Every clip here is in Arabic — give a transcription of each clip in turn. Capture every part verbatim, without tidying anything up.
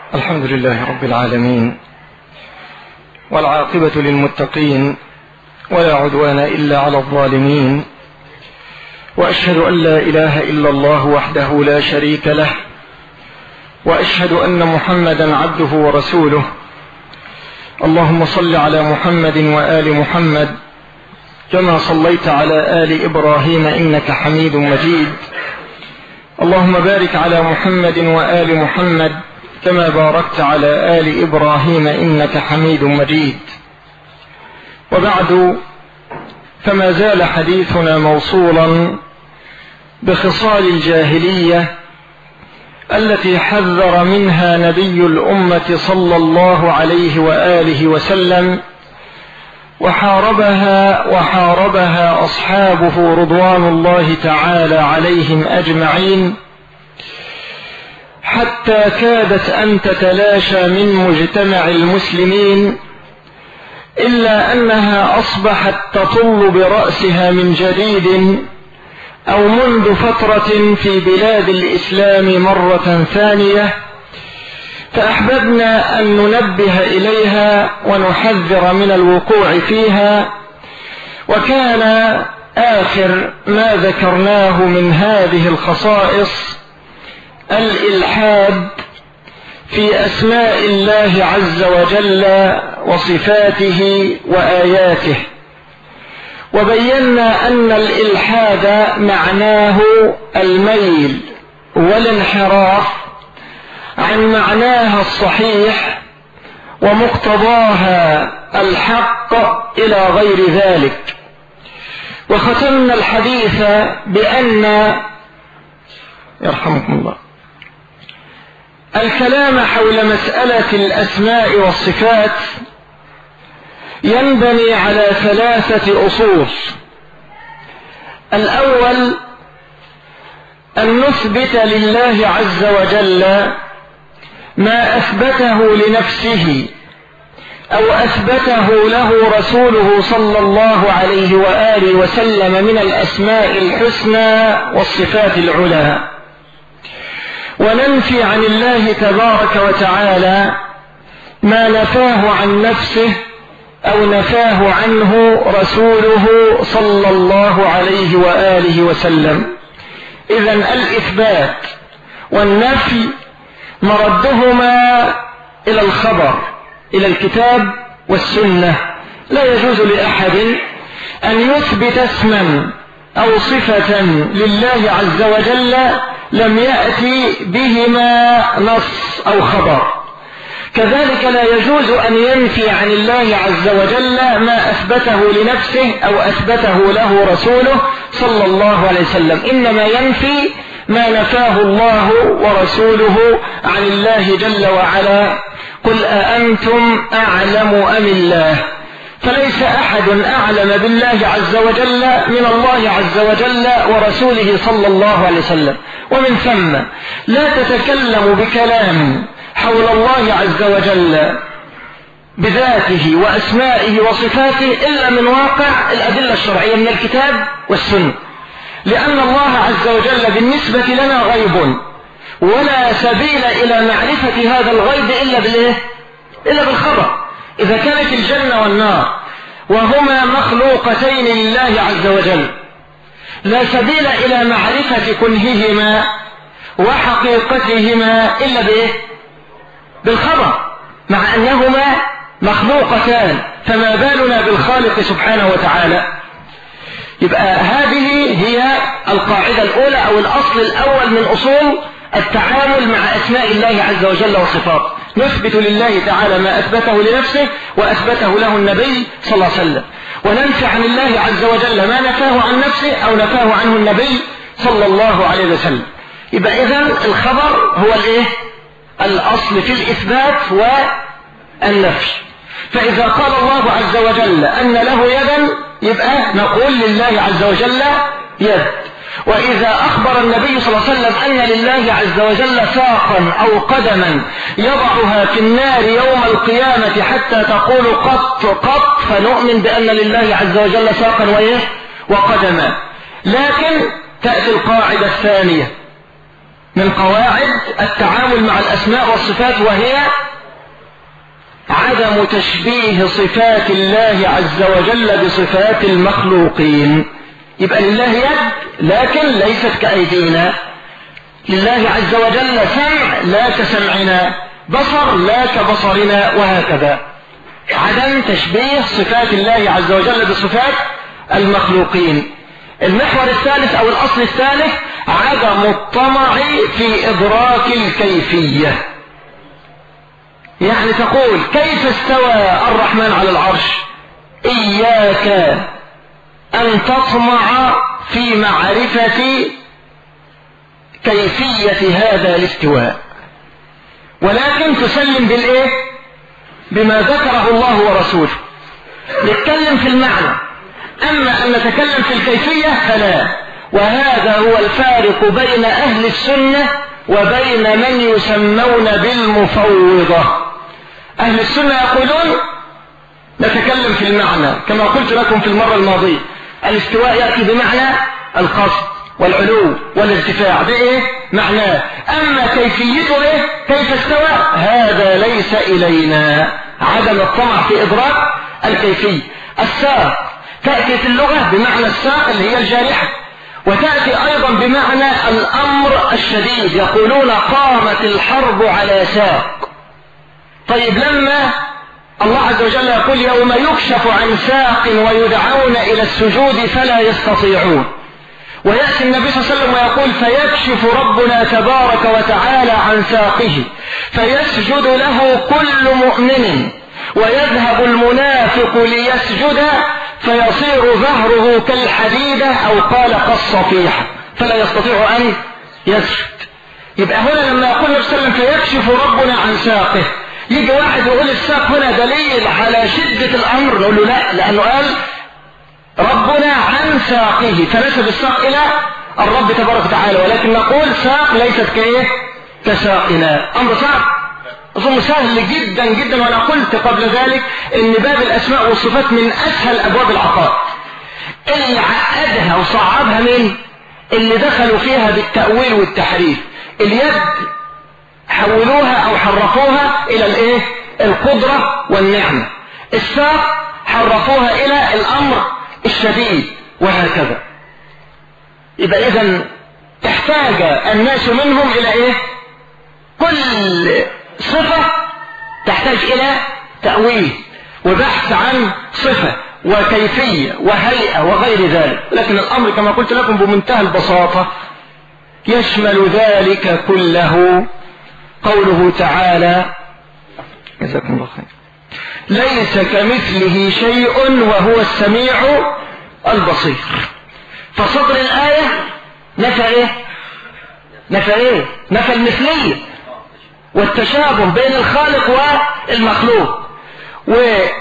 الحمد لله رب العالمين، والعاقبة للمتقين، ولا عدوان إلا على الظالمين، وأشهد أن لا إله إلا الله وحده لا شريك له، وأشهد أن محمدا عبده ورسوله. اللهم صل على محمد وآل محمد كما صليت على آل إبراهيم إنك حميد مجيد. اللهم بارك على محمد وآل محمد كما باركت على آل إبراهيم إنك حميد مجيد. وبعد، فما زال حديثنا موصولا بخصال الجاهلية التي حذر منها نبي الأمة صلى الله عليه وآله وسلم، وحاربها وحاربها أصحابه رضوان الله تعالى عليهم أجمعين، حتى كادت أن تتلاشى من مجتمع المسلمين، إلا أنها أصبحت تطل برأسها من جديد أو منذ فترة في بلاد الإسلام مرة ثانية، فأحببنا أن ننبه إليها ونحذر من الوقوع فيها. وكان آخر ما ذكرناه من هذه الخصائص الإلحاد في أسماء الله عز وجل وصفاته وآياته، وبينا أن الإلحاد معناه الميل والانحراف عن معناها الصحيح ومقتضاها الحق إلى غير ذلك. وختمنا الحديث بأن يرحمكم الله الكلام حول مسألة الأسماء والصفات ينبني على ثلاثة أصول. الأول، أن نثبت لله عز وجل ما أثبته لنفسه أو أثبته له رسوله صلى الله عليه وآله وسلم من الأسماء الحسنى والصفات العلى، وننفي عن الله تبارك وتعالى ما نفاه عن نفسه أو نفاه عنه رسوله صلى الله عليه وآله وسلم. إذن الإثبات والنفي مردهما إلى الخبر، إلى الكتاب والسنة. لا يجوز لأحد أن يثبت اسما أو صفة لله عز وجل لم يأتي بهما نص أو خبر. كذلك لا يجوز أن ينفي عن الله عز وجل ما أثبته لنفسه أو أثبته له رسوله صلى الله عليه وسلم، إنما ينفي ما نفاه الله ورسوله عن الله جل وعلا. قل أأنتم أعلم أم الله؟ فليس أحد أعلم بالله عز وجل من الله عز وجل ورسوله صلى الله عليه وسلم. ومن ثم لا تتكلم بكلام حول الله عز وجل بذاته وأسمائه وصفاته إلا من واقع الأدلة الشرعية من الكتاب والسنة، لأن الله عز وجل بالنسبة لنا غيب، ولا سبيل إلى معرفة هذا الغيب إلا بالإيه؟ إلا بالخبر. إذا كانت الجنة والنار وهما مخلوقتين لله عز وجل، لا سبيل إلى معرفة كنههما وحقيقتهما إلا بإيه؟ بالخبر، مع أنهما مخلوقتان، فما بالنا بالخالق سبحانه وتعالى. يبقى هذه هي القاعدة الأولى أو الأصل الأول من أصول التعامل مع أسماء الله عز وجل وصفاته. نثبت لله تعالى ما أثبته لنفسه وأثبته له النبي صلى الله عليه وسلم، وننفي عن الله عز وجل ما نفاه عن نفسه أو نفاه عنه النبي صلى الله عليه وسلم. يبقى إذن الخبر هو الإيه؟ الأصل في الإثبات والنفي. فإذا قال الله عز وجل أن له يدا، يبقى نقول لله عز وجل يد. وإذا أخبر النبي صلى الله عليه وسلم أن لله عز وجل ساقا أو قدما يضعها في النار يوم القيامة حتى تقول قط قط، فنؤمن بأن لله عز وجل ساقا وإيه؟ وقدما. لكن تأتي القاعدة الثانية، من قواعد التعامل مع الأسماء والصفات، وهي عدم تشبيه صفات الله عز وجل بصفات المخلوقين. يبقى لله يد لكن ليست كأيدينا، لله عز وجل سمع لا كسمعنا، بصر لا كبصرنا، وهكذا. عدم تشبيه صفات الله عز وجل بصفات المخلوقين. المحور الثالث أو الأصل الثالث عدم الطمع في إدراك الكيفية. يعني تقول كيف استوى الرحمن على العرش؟ إياك أن تطمع في معرفة كيفية هذا الاستواء، ولكن تسلم بالإيه؟ بما ذكره الله ورسوله. نتكلم في المعنى، أما أن نتكلم في الكيفية فلا. وهذا هو الفارق بين أهل السنة وبين من يسمون بالمفوضة. أهل السنة يقولون نتكلم في المعنى، كما قلت لكم في المرة الماضية، الاستواء يأتي بمعنى القصد والعلو والارتفاع، بإيه معناه، أما كيفيته إيه؟ كيف استوى؟ هذا ليس إلينا. عدم الطمع في إدراك الكيفية. الساق تأتي في اللغة بمعنى الساق اللي هي الجارحة، وتأتي أيضا بمعنى الأمر الشديد، يقولون قامت الحرب على ساق. طيب لما الله عز وجل يقول يوم يكشف عن ساق ويدعون إلى السجود فلا يستطيعون، ويأتي النبي صلى الله عليه وسلم ويقول فيكشف ربنا تبارك وتعالى عن ساقه فيسجد له كل مؤمن ويذهب المنافق ليسجد فيصير ظهره كالحديدة أو قال كالصفيحة فلا يستطيع أن يسجد. يبقى هنا لما يقول النبي صلى الله عليه وسلم فيكشف ربنا عن ساقه، يجي واحد يقول الساق هنا دليل على شدة الأمر، نقول له لا، لأنه قال ربنا عن ساقه فنسب الساق إلى الرب تبارك وتعالى، ولكن نقول ساق ليست كإيه؟ كساقنا. أمر صعب، أظن سهل جدا جدا. وأنا قلت قبل ذلك إن باب الأسماء والصفات من أسهل أبواب العقائد. اللي عقدها وصعبها مين؟ اللي دخلوا فيها بالتأويل والتحريف. اليد حولوها أو حرفوها إلى الإيه؟ القدرة والنعمة. الساق حرفوها إلى الأمر الشديد، وهكذا. يبقى إذن احتاج الناس منهم إلى إيه؟ كل صفة تحتاج إلى تأويل وبحث عن صفة وكيفية وهيئة وغير ذلك، لكن الأمر كما قلت لكم بمنتهى البساطة يشمل ذلك كله. قوله تعالى جزاكم الله خير ليس كمثله شيء وهو السميع البصير. فصدر الآية نفى إيه؟ نفى إيه؟ نفى المثلية والتشابه بين الخالق والمخلوق، ونهاية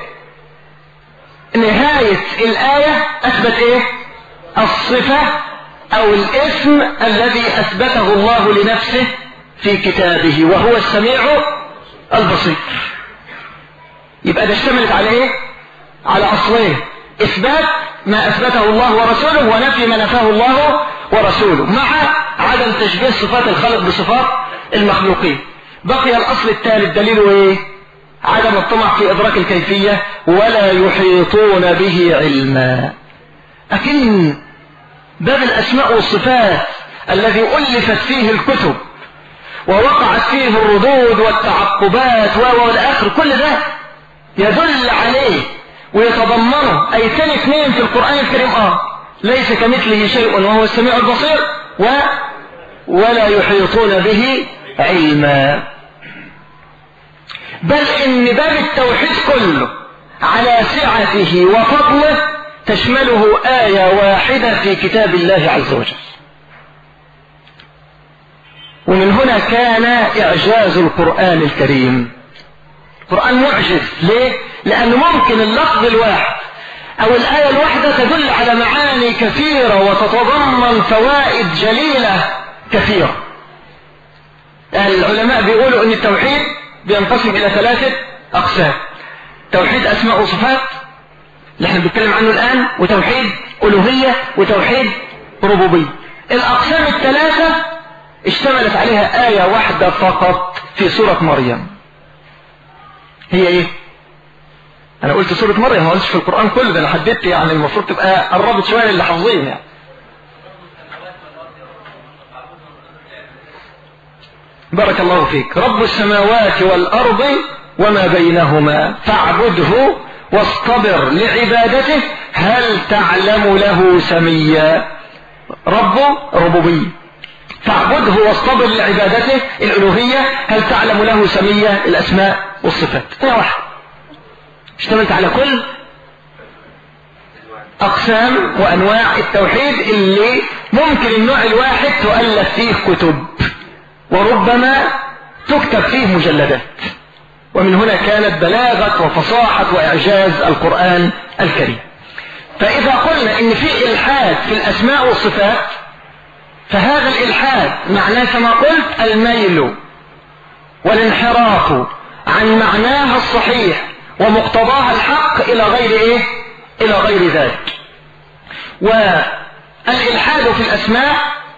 الآية أثبت إيه؟ الصفة أو الاسم الذي أثبته الله لنفسه في كتابه وهو السميع البصير. يبقى ده اشتملت على إيه؟ على أصلين: إثبات ما أثبته الله ورسوله ونفي ما نفاه الله ورسوله، مع عدم تشبيه صفات الخالق بصفات المخلوقين. بقي الأصل الثالث دليله إيه؟ عدم الطمع في إدراك الكيفية، ولا يحيطون به علما. لكن باب الأسماء والصفات الذي ألفت فيه الكتب ووقعت فيه الردود والتعقبات والآخر، كل ده يدل عليه ويتضمنه أيتين اثنين في القرآن الكريم. آه ليس كمثله شيء وهو السميع البصير، و ولا يحيطون به علما. بل إن باب التوحيد كله على سعته وفضله تشمله آية واحدة في كتاب الله عز وجل. ومن هنا كان إعجاز القرآن الكريم. القرآن معجز ليه؟ لأنه ممكن اللفظ الواحد أو الآية الواحدة تدل على معاني كثيرة وتتضمن فوائد جليلة كثيرة. العلماء بيقولوا أن التوحيد بينقسم إلى ثلاثة أقسام: توحيد أسماء وصفات اللي احنا بنتكلم عنه الآن، وتوحيد ألوهية، وتوحيد ربوبية. الأقسام الثلاثة اشتملت عليها آية واحدة فقط في سورة مريم. هي ايه؟ انا قلت سورة مريم، ما قلتش في القرآن كله، ده انا حددت يعني المفروض تبقى قربت شوية للي حافظين يعني. بارك الله فيك. رب السماوات والأرض وما بينهما فاعبده واصطبر لعبادته هل تعلم له سميا. رب ربوبية، فاعبده واصطبر لعبادته الألوهية، هل تعلم له سميا الأسماء والصفات. هي واحدة اشتملت على كل أقسام وأنواع التوحيد اللي ممكن النوع الواحد تؤلف فيه كتب وربما تكتب فيه مجلدات. ومن هنا كانت بلاغة وفصاحة وإعجاز القرآن الكريم. فإذا قلنا إن في إلحاد في الأسماء والصفات، فهذا الإلحاد معناه كما قلت الميل والانحراف عن معناها الصحيح ومقتضاها الحق إلى غير إيه؟ إلى غير ذلك. والإلحاد في الأسماء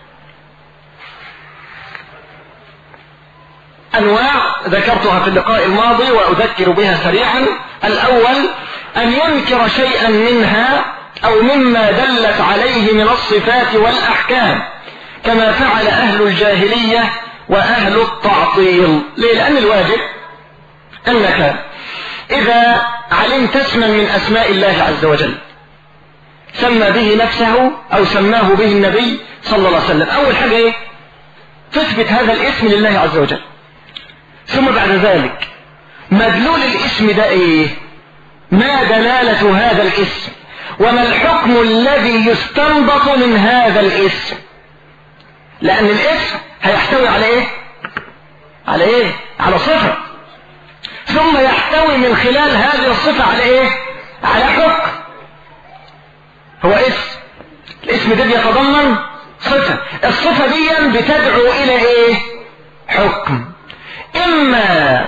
أنواع ذكرتها في اللقاء الماضي وأذكر بها سريعا. الأول أن ينكر شيئا منها أو مما دلت عليه من الصفات والأحكام، كما فعل أهل الجاهلية وأهل التعطيل. ليه؟ لأن الواجب أنك إذا علمت اسما من أسماء الله عز وجل سمى به نفسه أو سماه به النبي صلى الله عليه وسلم، أول حاجة إيه؟ تثبت هذا الاسم لله عز وجل. ثم بعد ذلك مدلول الاسم ده إيه؟ ما دلالة هذا الاسم؟ وما الحكم الذي يستنبط من هذا الاسم؟ لأن الاسم هيحتوي على إيه؟ على إيه؟ على صفة، ثم يحتوي من خلال هذه الصفة على إيه؟ على حكم. هو اسم، الاسم ده بيتضمن صفة، الصفة دي بتدعو إلى إيه؟ حكم. إما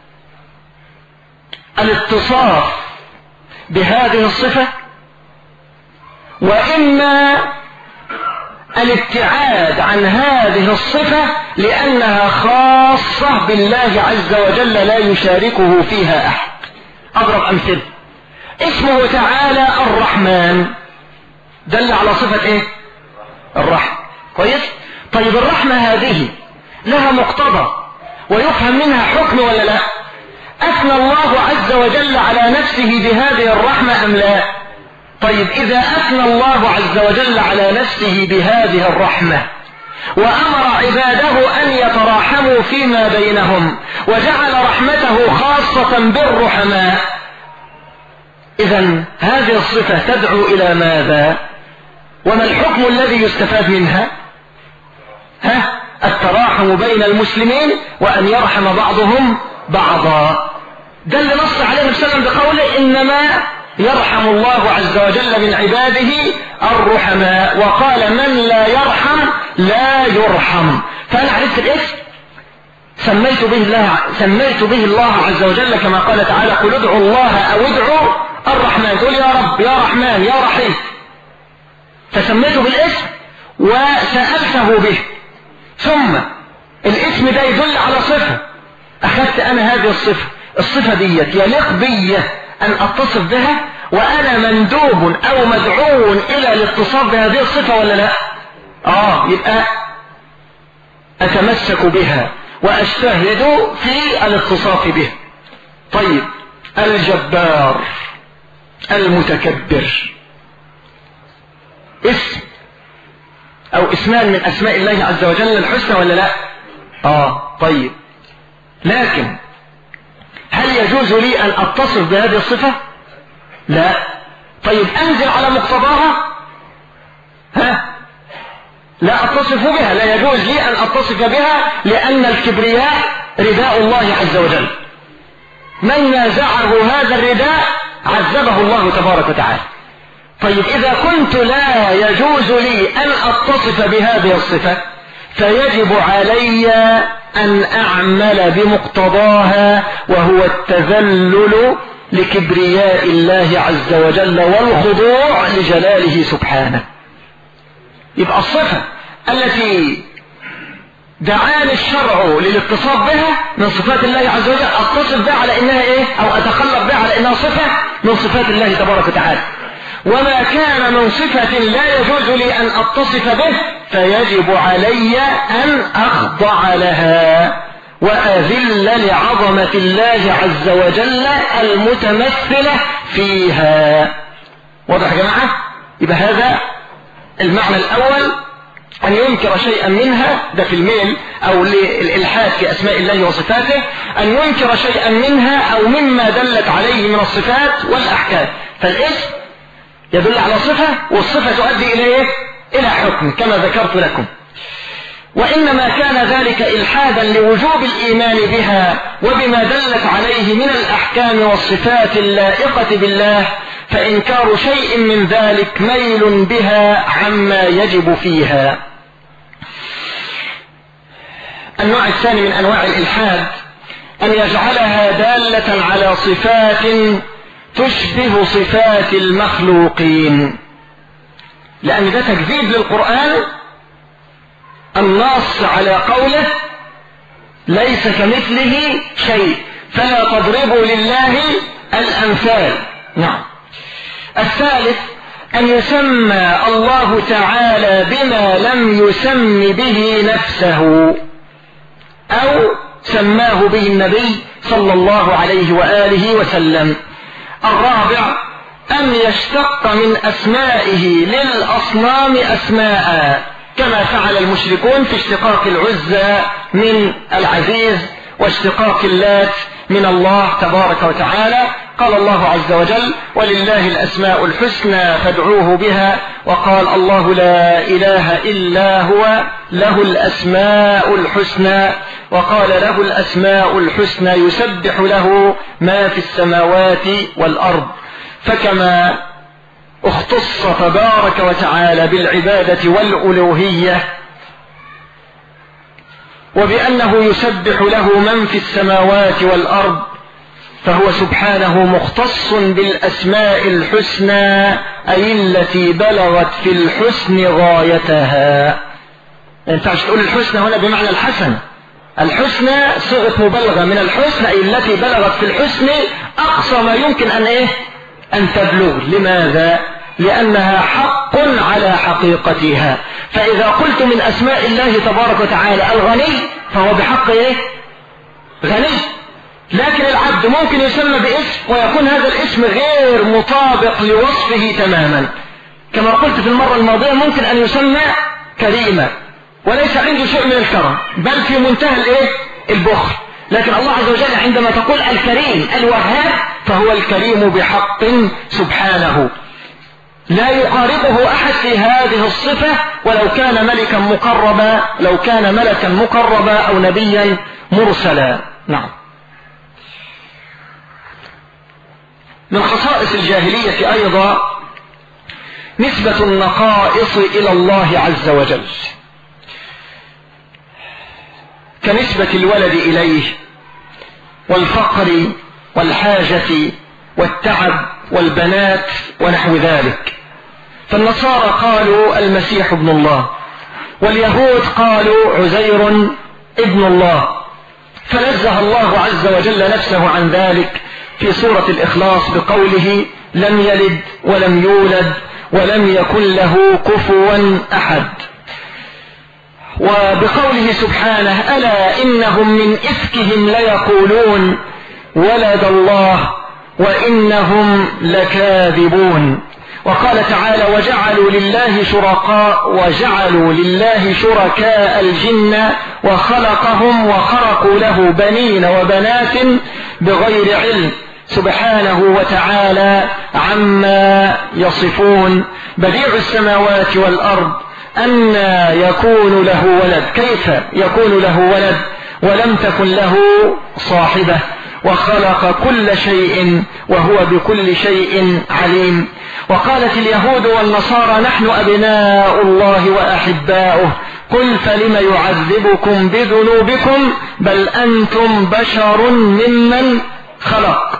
الاتصاف بهذه الصفة، وإما الابتعاد عن هذه الصفة لأنها خاصة بالله عز وجل لا يشاركه فيها أحد. أضرب أمثلة. اسمه تعالى الرحمن دل على صفة إيه؟ الرحمة. كويس؟ طيب الرحمة هذه لها مقتضى ويفهم منها حكم ولا لا؟ أثنى الله عز وجل على نفسه بهذه الرحمة أم لا؟ طيب إذا أثنى الله عز وجل على نفسه بهذه الرحمة وأمر عباده أن يتراحموا فيما بينهم وجعل رحمته خاصة بالرحماء، إذن هذه الصفة تدعو إلى ماذا؟ وما الحكم الذي يستفاد منها؟ ها؟ التراحم بين المسلمين وأن يرحم بعضهم بعضا. ده اللي نص عليه النبي صلى الله عليه وسلم بقوله إنما يرحم الله عز وجل من عباده الرحماء، وقال من لا يرحم لا يرحم. فأنا عرفت الاسم سميت به الله سميت به الله عز وجل كما قال تعالى قل ادعوا الله أو ادعوا الرحمن. تقول يا رب يا رحمن يا رحيم، فسميته بالاسم وسألته به. ثم الاسم ده يدل على صفة، أخذت أنا هذه الصفة، الصفة دي يليق بي أن أتصف بها وأنا مندوب أو مدعو إلى الاتصاف بهذه الصفة ولا لا؟ آه يبقى أتمسك بها وأجتهد في الاتصاف بها. طيب الجبار المتكبر اسم أو اسمان من أسماء الله عز وجل الحسنى ولا لا؟ آه طيب، لكن هل يجوز لي أن أتصف بهذه الصفة؟ لا. طيب أنزل على مقتضاها؟ ها؟ لا أتصف بها، لا يجوز لي أن أتصف بها لأن الكبرياء رداء الله عز وجل، من نازعه هذا الرداء عذبه الله تبارك وتعالى. طيب إذا كنت لا يجوز لي أن أتصف بهذه الصفة فيجب علي أن أعمل بمقتضاها، وهو التذلل لكبرياء الله عز وجل والخضوع لجلاله سبحانه. يبقى الصفة التي دعاني الشرع للاتصاف بها من صفات الله عز وجل اتصف بها على انها ايه، او اتخلق بها على انها صفة من صفات الله تبارك وتعالى. وما كان من صفة لا يجوز لي ان اتصف به فيجب علي ان اخضع لها واذل لعظمة الله عز وجل المتمثلة فيها. واضح يا جماعة؟ يبقى هذا المعنى الاول، أن ينكر شيئا منها، ده في الميل أو للإلحاد في أسماء الله وصفاته، أن ينكر شيئا منها أو مما دلت عليه من الصفات والأحكام. فالاسم يدل على صفة، والصفة تؤدي إليه إلى حكم كما ذكرت لكم. وإنما كان ذلك إلحادا لوجوب الإيمان بها وبما دلت عليه من الأحكام والصفات اللائقة بالله، فإنكار شيء من ذلك ميل بها عما يجب فيها. النوع الثاني من أنواع الإلحاد أن يجعلها دالة على صفات تشبه صفات المخلوقين، لأن ده تكذيب للقرآن النص على قوله ليس كمثله شيء فلا تضربوا لله الأمثال. نعم. الثالث أن يسمى الله تعالى بما لم يسم به نفسه أو سماه به النبي صلى الله عليه وآله وسلم. الرابع أن يشتق من أسمائه للأصنام أسماء كما فعل المشركون في اشتقاق العزى من العزيز واشتقاق اللات من الله تبارك وتعالى. قال الله عز وجل ولله الأسماء الحسنى فادعوه بها، وقال الله لا إله إلا هو له الأسماء الحسنى، وقال له الأسماء الحسنى يسبح له ما في السماوات والأرض. فكما اختص تبارك وتعالى بالعبادة والألوهية وبأنه يسبح له من في السماوات والأرض، فهو سبحانه مختص بالأسماء الحسنى أي التي بلغت في الحسن غايتها. ما ينفعش تقول الحسنى هنا بمعنى الحسن، الحسنى صيغة مبالغة من الحسن أي التي بلغت في الحسن أقصى ما يمكن أن إيه أن تبلغ. لماذا؟ لأنها حق على حقيقتها. فإذا قلت من أسماء الله تبارك وتعالى الغني فهو بحق إيه؟ غني. لكن العبد ممكن يسمى باسم ويكون هذا الاسم غير مطابق لوصفه تماما. كما قلت في المرة الماضية ممكن أن يسمى كريما وليس عنده شيء من الكرم بل في منتهى الإيه؟ البخل. لكن الله عز وجل عندما تقول الكريم الوهاب فهو الكريم بحق سبحانه، لا يقاربه أحد في هذه الصفة ولو كان ملكا مقربا، لو كان ملكا مقربا أو نبيا مرسلا. نعم. من خصائص الجاهلية أيضا نسبة النقائص إلى الله عز وجل، كنسبة الولد إليه والفقر والحاجة والتعب والبنات ونحو ذلك. فالنصارى قالوا المسيح ابن الله، واليهود قالوا عزير ابن الله، فنزه الله عز وجل نفسه عن ذلك في سورة الإخلاص بقوله لم يلد ولم يولد ولم يكن له كفوا أحد، وبقوله سبحانه ألا إنهم من إفكهم ليقولون ولد الله وإنهم لكاذبون. وقال تعالى وجعلوا لله شركاء وجعلوا لله شركاء الجن وخلقهم وخرقوا له بنين وبنات بغير علم سبحانه وتعالى عما يصفون. بديع السماوات والأرض أنى يكون له ولد، كيف يكون له ولد ولم تكن له صاحبة، وخلق كل شيء وهو بكل شيء عليم. وقالت اليهود والنصارى نحن أبناء الله وأحباؤه قل فلم يعذبكم بذنوبكم بل أنتم بشر ممن خلق.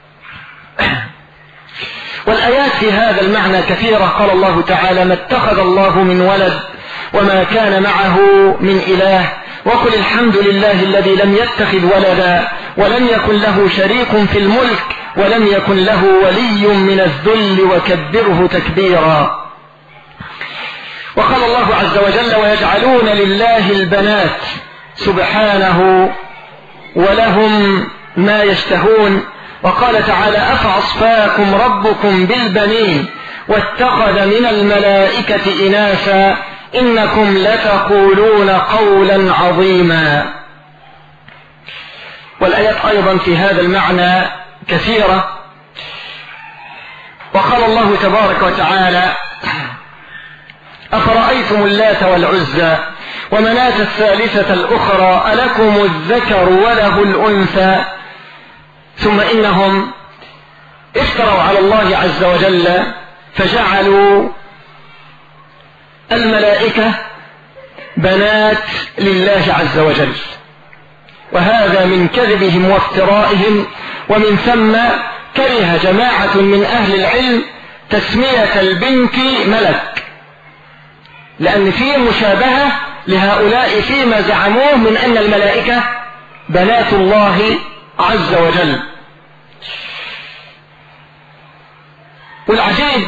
والآيات في هذا المعنى كثيرة. قال الله تعالى ما اتخذ الله من ولد وما كان معه من إله وقل الحمد لله الذي لم يتخذ ولدا ولم يكن له شريك في الملك ولم يكن له ولي من الذل وكبره تكبيرا. وقال الله عز وجل ويجعلون لله البنات سبحانه ولهم ما يشتهون. وقال تعالى أفأصفاكم ربكم بالبنين واتخذ من الملائكة إناثا إنكم لتقولون قولا عظيما. والآيات أيضا في هذا المعنى كثيرة. وقال الله تبارك وتعالى أفرأيتم اللات والعزى ومناة الثالثة الأخرى ألكم الذكر وله الأنثى. ثم إنهم افتروا على الله عز وجل فجعلوا الملائكة بنات لله عز وجل، وهذا من كذبهم وافترائهم. ومن ثم كره جماعة من أهل العلم تسمية البنت ملك، لأن فيه مشابهة لهؤلاء فيما زعموه من أن الملائكة بنات الله عز وجل. والعجيب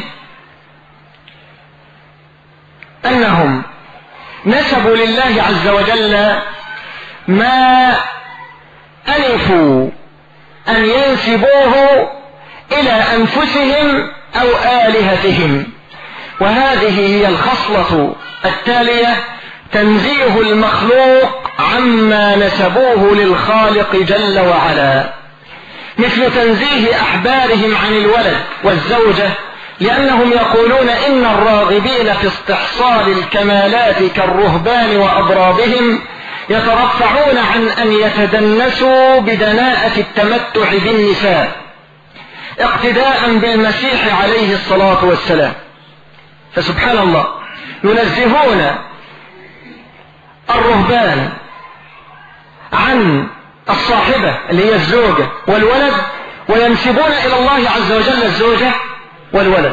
أنهم نسبوا لله عز وجل ما ألفوا أن ينسبوه إلى أنفسهم أو آلهتهم. وهذه هي الخصلة التالية: تنزيه المخلوق عما نسبوه للخالق جل وعلا، مثل تنزيه أحبارهم عن الولد والزوجة، لأنهم يقولون إن الراغبين في استحصال الكمالات كالرهبان وأضرابهم يترفعون عن أن يتدنسوا بدناءة التمتع بالنساء اقتداء بالمسيح عليه الصلاة والسلام. فسبحان الله، ينزهون الرهبان عن الصاحبة اللي هي الزوجة والولد، وينسبون إلى الله عز وجل الزوجة والولد.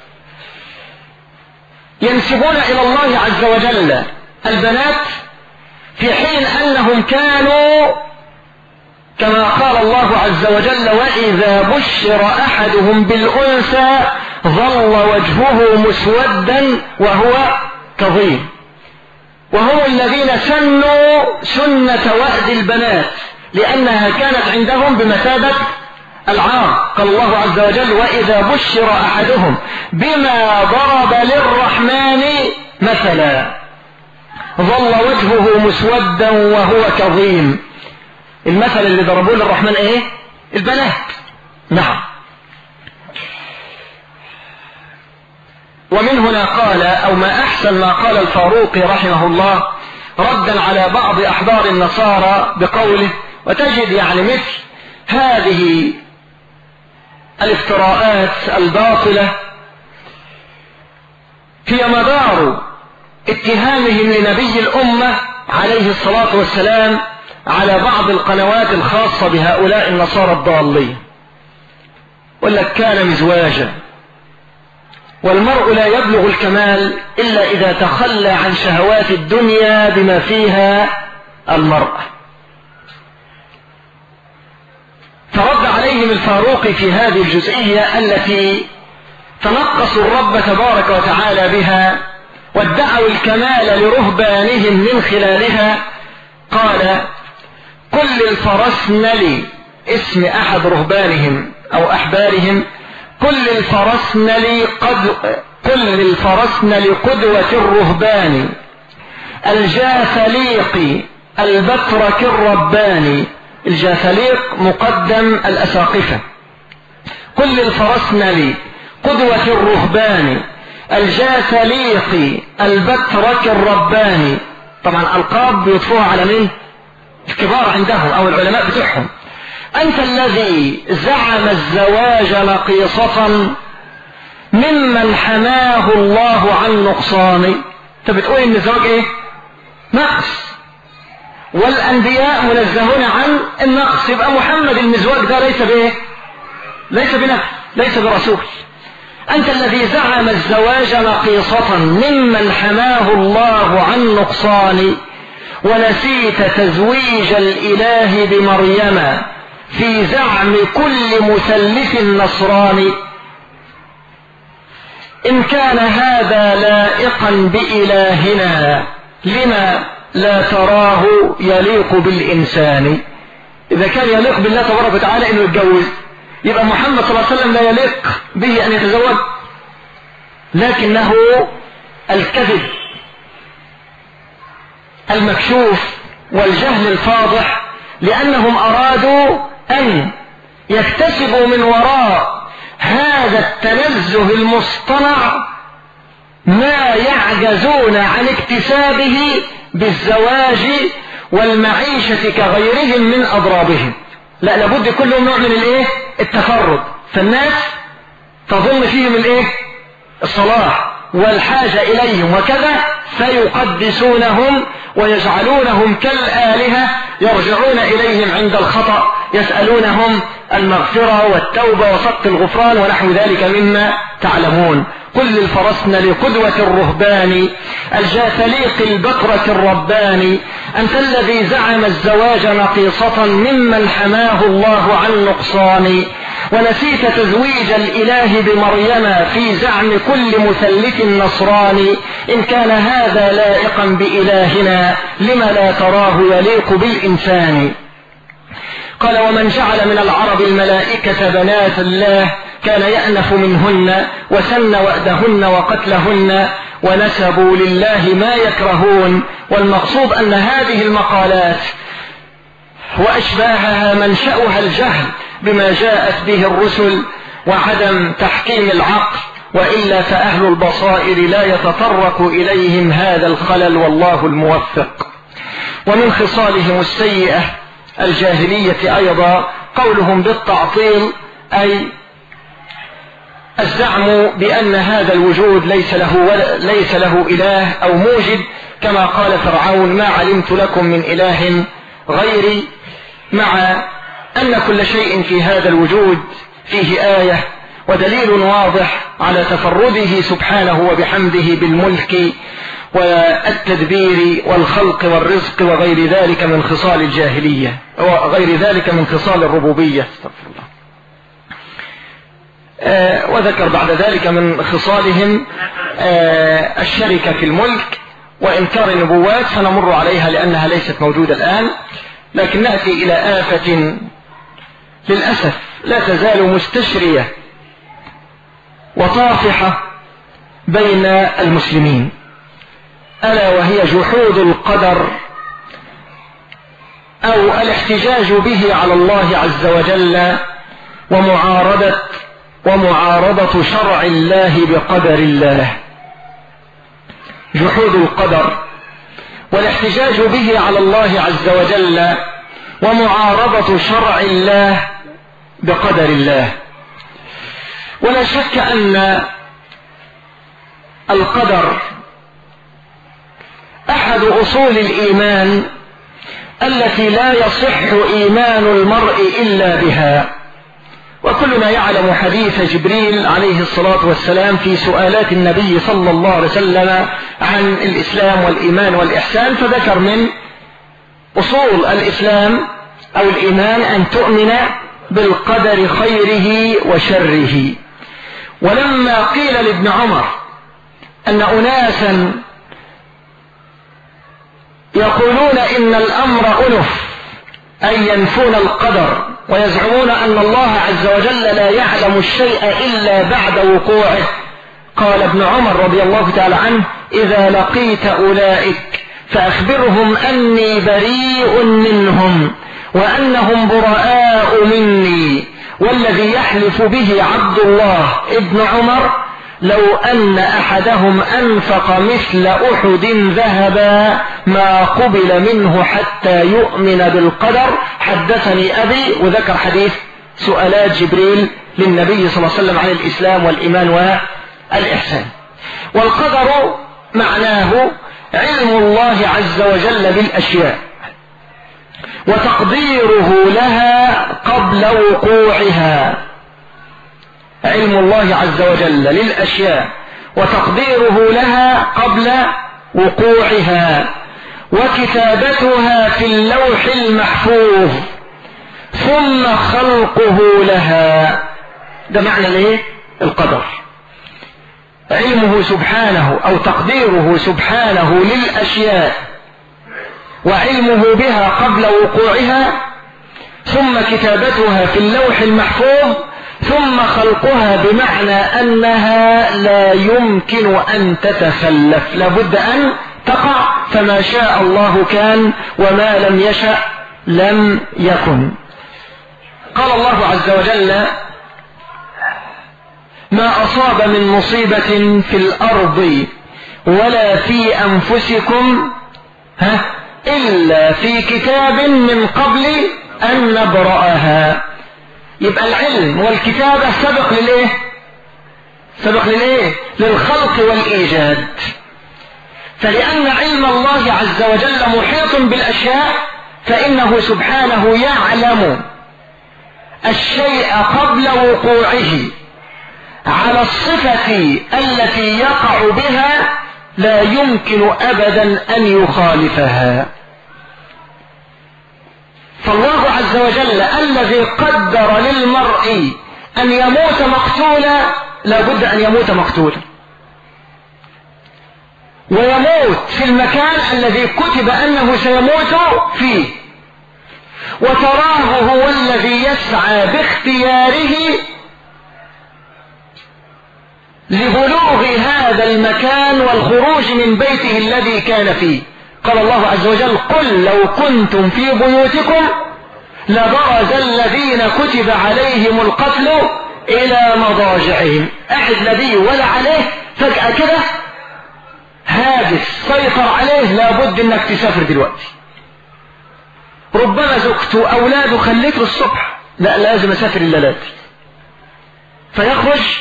ينسبون إلى الله عز وجل البنات في حين أنهم كانوا كما قال الله عز وجل وإذا بشر أحدهم بالأنثى ظل وجهه مسودا وهو كظيم. وهم الذين سنوا سنة وأد البنات لأنها كانت عندهم بمثابة العار. قال الله عز وجل وإذا بشر أحدهم بما ضرب للرحمن مثلا ظل وجهه مسودا وهو كظيم. المثل اللي ضربوه للرحمن ايه؟ البنات. نعم. ومن هنا قال او ما احسن ما قال الفاروقي رحمه الله ردا على بعض احبار النصارى بقوله: وتجد يعني مثل هذه الافتراءات الباطلة هي مدار اتهامهم لنبي الأمة عليه الصلاة والسلام على بعض القنوات الخاصة بهؤلاء النصارى الضالين. ولك كان مزواجا، والمرء لا يبلغ الكمال إلا إذا تخلى عن شهوات الدنيا بما فيها المرأة. فرد عليهم الفاروقي في هذه الجزئية التي تنقصوا الرب تبارك وتعالى بها وادعوا الكمال لرهبانهم من خلالها. قال: كل الفرسنل، اسم أحد رهبانهم أو أحبارهم، كل الفرسنل قد كل الفرسنل قدوة الرهبان الجاثليق البترك الرباني. الجاثليق مقدم الأساقفة. كل الفرسنل قدوة الرهبان الجاثليق البترك الرباني. طبعا ألقاب بيطفوها على مين؟ الكبار عندهم أو العلماء بتوعهم. أنت الذي زعم الزواج نقيصة ممن حماه الله عن نقصان. انت بتقول ان الزواج ايه؟ نقص، والأنبياء منزهون عن النقص. يبقى محمد المزواج ده ليس بايه؟ ليس بنبي، ليس برسول. أنت الذي زعم الزواج نقيصة ممن حماه الله عن نقصان ونسيت تزويج الإله بمريم في زعم كل مثلث نصراني. إن كان هذا لائقا بإلهنا لما لا تراه يليق بالإنسان؟ إذا كان يليق بالله تبارك وتعالى إنه يتجوز، يبقى محمد صلى الله عليه وسلم لا يليق به أن يتزوج. لكنه الكذب المكشوف والجهل الفاضح، لأنهم أرادوا أن يكتسبوا من وراء هذا التنزه المصطنع ما يعجزون عن اكتسابه بالزواج والمعيشة كغيرهم من أضرابهم. لا، لابد كلهم نوع من الايه التفرد، فالناس تظن فيهم الايه الصلاح والحاجة إليهم وكذا، فيقدسونهم ويجعلونهم كالآلهة، يرجعون إليهم عند الخطأ، يسألونهم المغفرة والتوبة وسط الغفران ونحو ذلك مما تعلمون. قل للفرسن لقدوة الرهبان الجاثليق البكرة الرباني، أنت الذي زعم الزواج نقيصة ممن حماه الله عن نقصان، ونسيت تزويج الإله بمريم في زعم كل مثلث نصراني. إن كان هذا لائقا بإلهنا لما لا تراه يليق بالإنسان؟ قال: ومن جعل من العرب الملائكة بنات الله كان يأنف منهن وسن وأدهن وقتلهن، ونسبوا لله ما يكرهون. والمقصود أن هذه المقالات وأشباهها منشأها الجهل بما جاءت به الرسل وعدم تحكيم العقل، وإلا فأهل البصائر لا يتطرق إليهم هذا الخلل، والله الموفق. ومن خصالهم السيئة الجاهلية أيضا قولهم بالتعطيل، أي الزعم بأن هذا الوجود ليس له, ليس له إله أو موجد، كما قال فرعون: ما علمت لكم من إله غيري، مع أن كل شيء في هذا الوجود فيه آية ودليل واضح على تفرده سبحانه وبحمده بالملك والتدبير والخلق والرزق وغير ذلك من خصال الجاهلية وغير ذلك من خصال الربوبية. استغفر الله. آه وذكر بعد ذلك من خصالهم آه الشركة في الملك وإنكار النبوات، فنمر عليها لأنها ليست موجودة الآن. لكن نأتي إلى آفة للأسف لا تزال مستشرية وطافحة بين المسلمين، ألا وهي جحود القدر أو الاحتجاج به على الله عز وجل ومعارضة ومعارضة شرع الله بقدر الله. جحود القدر والاحتجاج به على الله عز وجل ومعارضة شرع الله بقدر الله. ولا شك أن القدر أحد أصول الإيمان التي لا يصح إيمان المرء إلا بها. وكلنا يعلم حديث جبريل عليه الصلاة والسلام في سؤالات النبي صلى الله عليه وسلم عن الإسلام والإيمان والإحسان، فذكر من أصول الإسلام أو الإيمان أن تؤمن بالقدر خيره وشره. ولما قيل لابن عمر أن أناسا يقولون إن الأمر أنف، أي ينفون القدر ويزعمون أن الله عز وجل لا يعلم الشيء إلا بعد وقوعه، قال ابن عمر رضي الله تعالى عنه: إذا لقيت أولئك فأخبرهم أني بريء منهم وأنهم براء مني، والذي يحلف به عبد الله ابن عمر لو أن أحدهم أنفق مثل أحد ذهبا ما قبل منه حتى يؤمن بالقدر. حدثني أبي، وذكر حديث سؤالات جبريل للنبي صلى الله عليه وسلم عن الإسلام والإيمان والإحسان. والقدر معناه علم الله عز وجل بالأشياء وتقديره لها قبل وقوعها. علم الله عز وجل للأشياء وتقديره لها قبل وقوعها. وكتابتها في اللوح المحفوظ ثم خلقه لها. ده معنى الايه؟ القدر. علمه سبحانه او تقديره سبحانه للاشياء وعلمه بها قبل وقوعها، ثم كتابتها في اللوح المحفوظ، ثم خلقها، بمعنى انها لا يمكن ان تتخلف، لابد ان تقع، فما شاء الله كان وما لم يشأ لم يكن. قال الله عز وجل: ما أصاب من مصيبة في الأرض ولا في أنفسكم ها إلا في كتاب من قبل أن نبرأها. يبقى العلم والكتابة سبق للإيه؟ سبق للإيه؟ للخلق والإيجاد. فلأن علم الله عز وجل محيط بالأشياء، فإنه سبحانه يعلم الشيء قبل وقوعه على الصفة التي يقع بها، لا يمكن أبدا أن يخالفها. فالله عز وجل الذي قدر للمرء أن يموت مقتولا، لا بد أن يموت مقتولا، ويموت في المكان الذي كتب أنه سيموت فيه، وتراه هو الذي يسعى باختياره لبلوغ هذا المكان والخروج من بيته الذي كان فيه. قال الله عز وجل: قل لو كنتم في بيوتكم لبرز الذين كتب عليهم القتل إلى مضاجعهم. أحد نبي ولا عليه فجأة كده حادث سيطر عليه، لابد انك تسافر دلوقتي. ربما زوجته اولاده خليته الصبح، لا لازم اسافر الليلات. فيخرج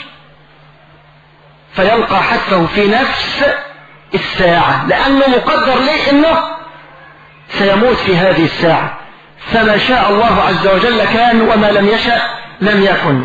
فيلقى حتفه في نفس الساعة، لأنه مقدر ليه انه سيموت في هذه الساعة. فما شاء الله عز وجل كان وما لم يشأ لم يكن.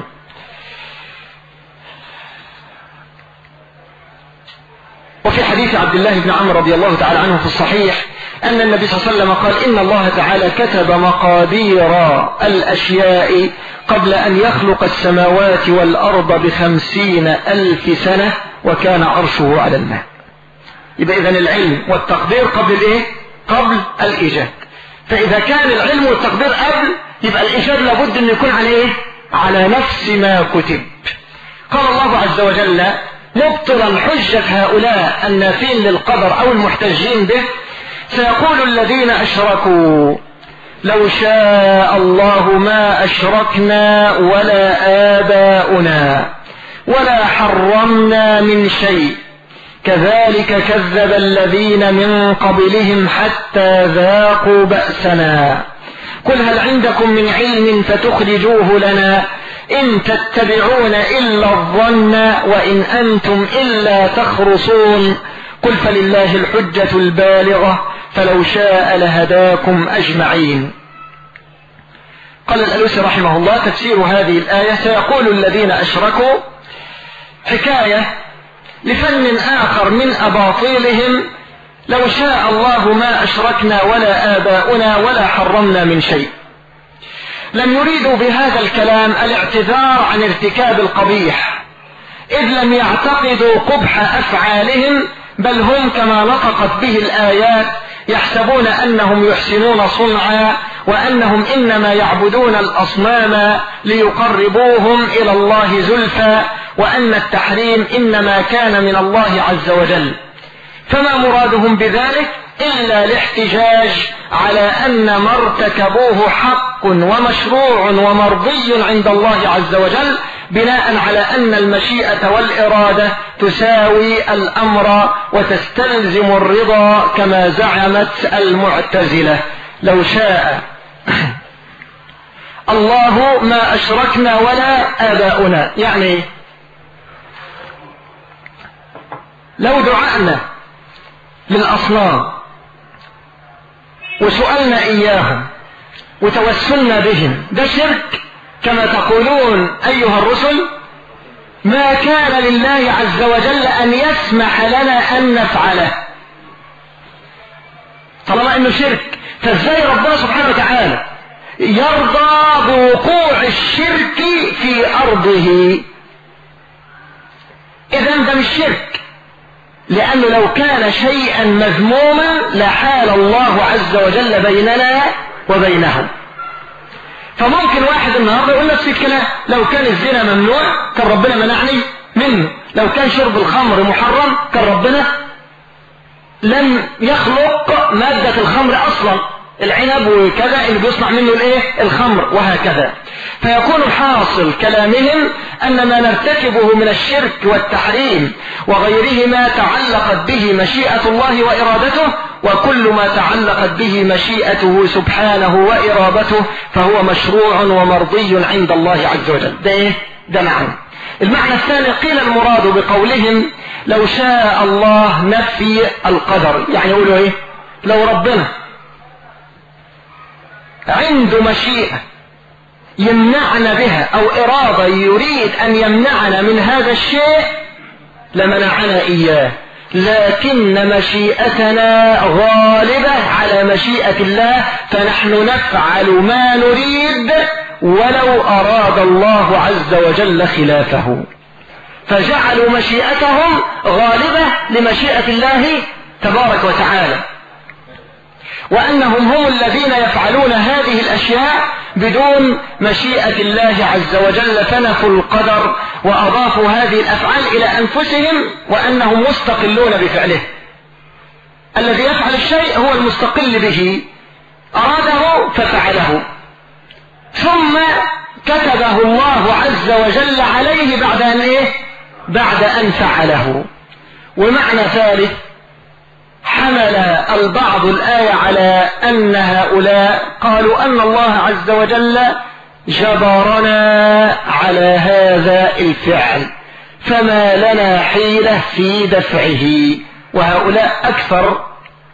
وفي حديث عبد الله بن عمرو رضي الله تعالى عنه في الصحيح أن النبي صلى الله عليه وسلم قال: إن الله تعالى كتب مقادير الأشياء قبل أن يخلق السماوات والأرض بخمسين ألف سنة وكان عرشه على الماء. يبقى إذن العلم والتقدير قبل الإيه؟ قبل الإيجاد. فإذا كان العلم والتقدير قبل، يبقى الإيجاد لابد أن يكون على إيه؟ على نفس ما كتب. قال الله عز وجل مبطلا حجة هؤلاء النافين للقدر أو المحتجين به: سيقول الذين أشركوا لو شاء الله ما أشركنا ولا آباؤنا ولا حرمنا من شيء كذلك كذب الذين من قبلهم حتى ذاقوا بأسنا قل هل عندكم من علم فتخرجوه لنا إن تتبعون إلا الظن وإن أنتم إلا تخرصون قل فلله الحجة البالغة فلو شاء لهداكم أجمعين. قال الألوسي رحمه الله: تفسير هذه الآية سيقول الذين أشركوا حكاية لفن آخر من أباطيلهم: لو شاء الله ما أشركنا ولا آباؤنا ولا حرمنا من شيء. لم يريدوا بهذا الكلام الاعتذار عن ارتكاب القبيح، إذ لم يعتقدوا قبح أفعالهم، بل هم كما نطقت به الآيات يحسبون أنهم يحسنون صنعا وأنهم إنما يعبدون الأصنام ليقربوهم إلى الله زلفى، وأن التحريم إنما كان من الله عز وجل. فما مرادهم بذلك إلا الاحتجاج على أن ما ارتكبوه حق ومشروع ومرضي عند الله عز وجل، بناء على أن المشيئة والإرادة تساوي الأمر وتستلزم الرضا كما زعمت المعتزلة. لو شاء الله ما أشركنا ولا آباؤنا، يعني لو دعأنا للأصنام وسؤالنا إياهم وتوسلنا بهم، ده شرك كما تقولون أيها الرسل؟ ما كان لله عز وجل أن يسمح لنا أن نفعله. طالما انه شرك، فازاي ربنا سبحانه وتعالى يرضى بوقوع الشرك في ارضه؟ اذا ده مش شرك، لانه لو كان شيئا مذموما لحال الله عز وجل بيننا وبينهم. فممكن واحد النهارده يقول نفس الكلام، لو كان الزنا ممنوع كان ربنا منعني منه، لو كان شرب الخمر محرم كان ربنا لم يخلق مادة الخمر اصلا، العنب وكذا اللي بيصنع منه الايه الخمر وهكذا. فيكون حاصل كلامهم ان ما نرتكبه من الشرك والتحريم وغيرهما تعلقت به مشيئة الله وارادته، وكل ما تعلقت به مشيئته سبحانه وارادته فهو مشروع ومرضي عند الله عز وجل. ده ايه؟ ده معنى. المعنى الثاني قيل المراد بقولهم لو شاء الله نفي القدر، يعني يقولوا ايه؟ لو ربنا عنده مشيئة يمنعنا بها او ارادة يريد ان يمنعنا من هذا الشيء لمنعنا اياه، لكن مشيئتنا غالبة على مشيئة الله، فنحن نفعل ما نريد ولو اراد الله عز وجل خلافه. فجعلوا مشيئتهم غالبة لمشيئة الله تبارك وتعالى، وأنهم هم الذين يفعلون هذه الأشياء بدون مشيئة الله عز وجل، فنفوا القدر وأضافوا هذه الأفعال إلى أنفسهم وأنهم مستقلون بفعله. الذي يفعل الشيء هو المستقل به، أراده ففعله، ثم كتبه الله عز وجل عليه بعد أن إيه؟ بعد أن فعله. ومعنى ثالث، حمل البعض الآية على أن هؤلاء قالوا أن الله عز وجل جبرنا على هذا الفعل فما لنا حيلة في دفعه. وهؤلاء أكثر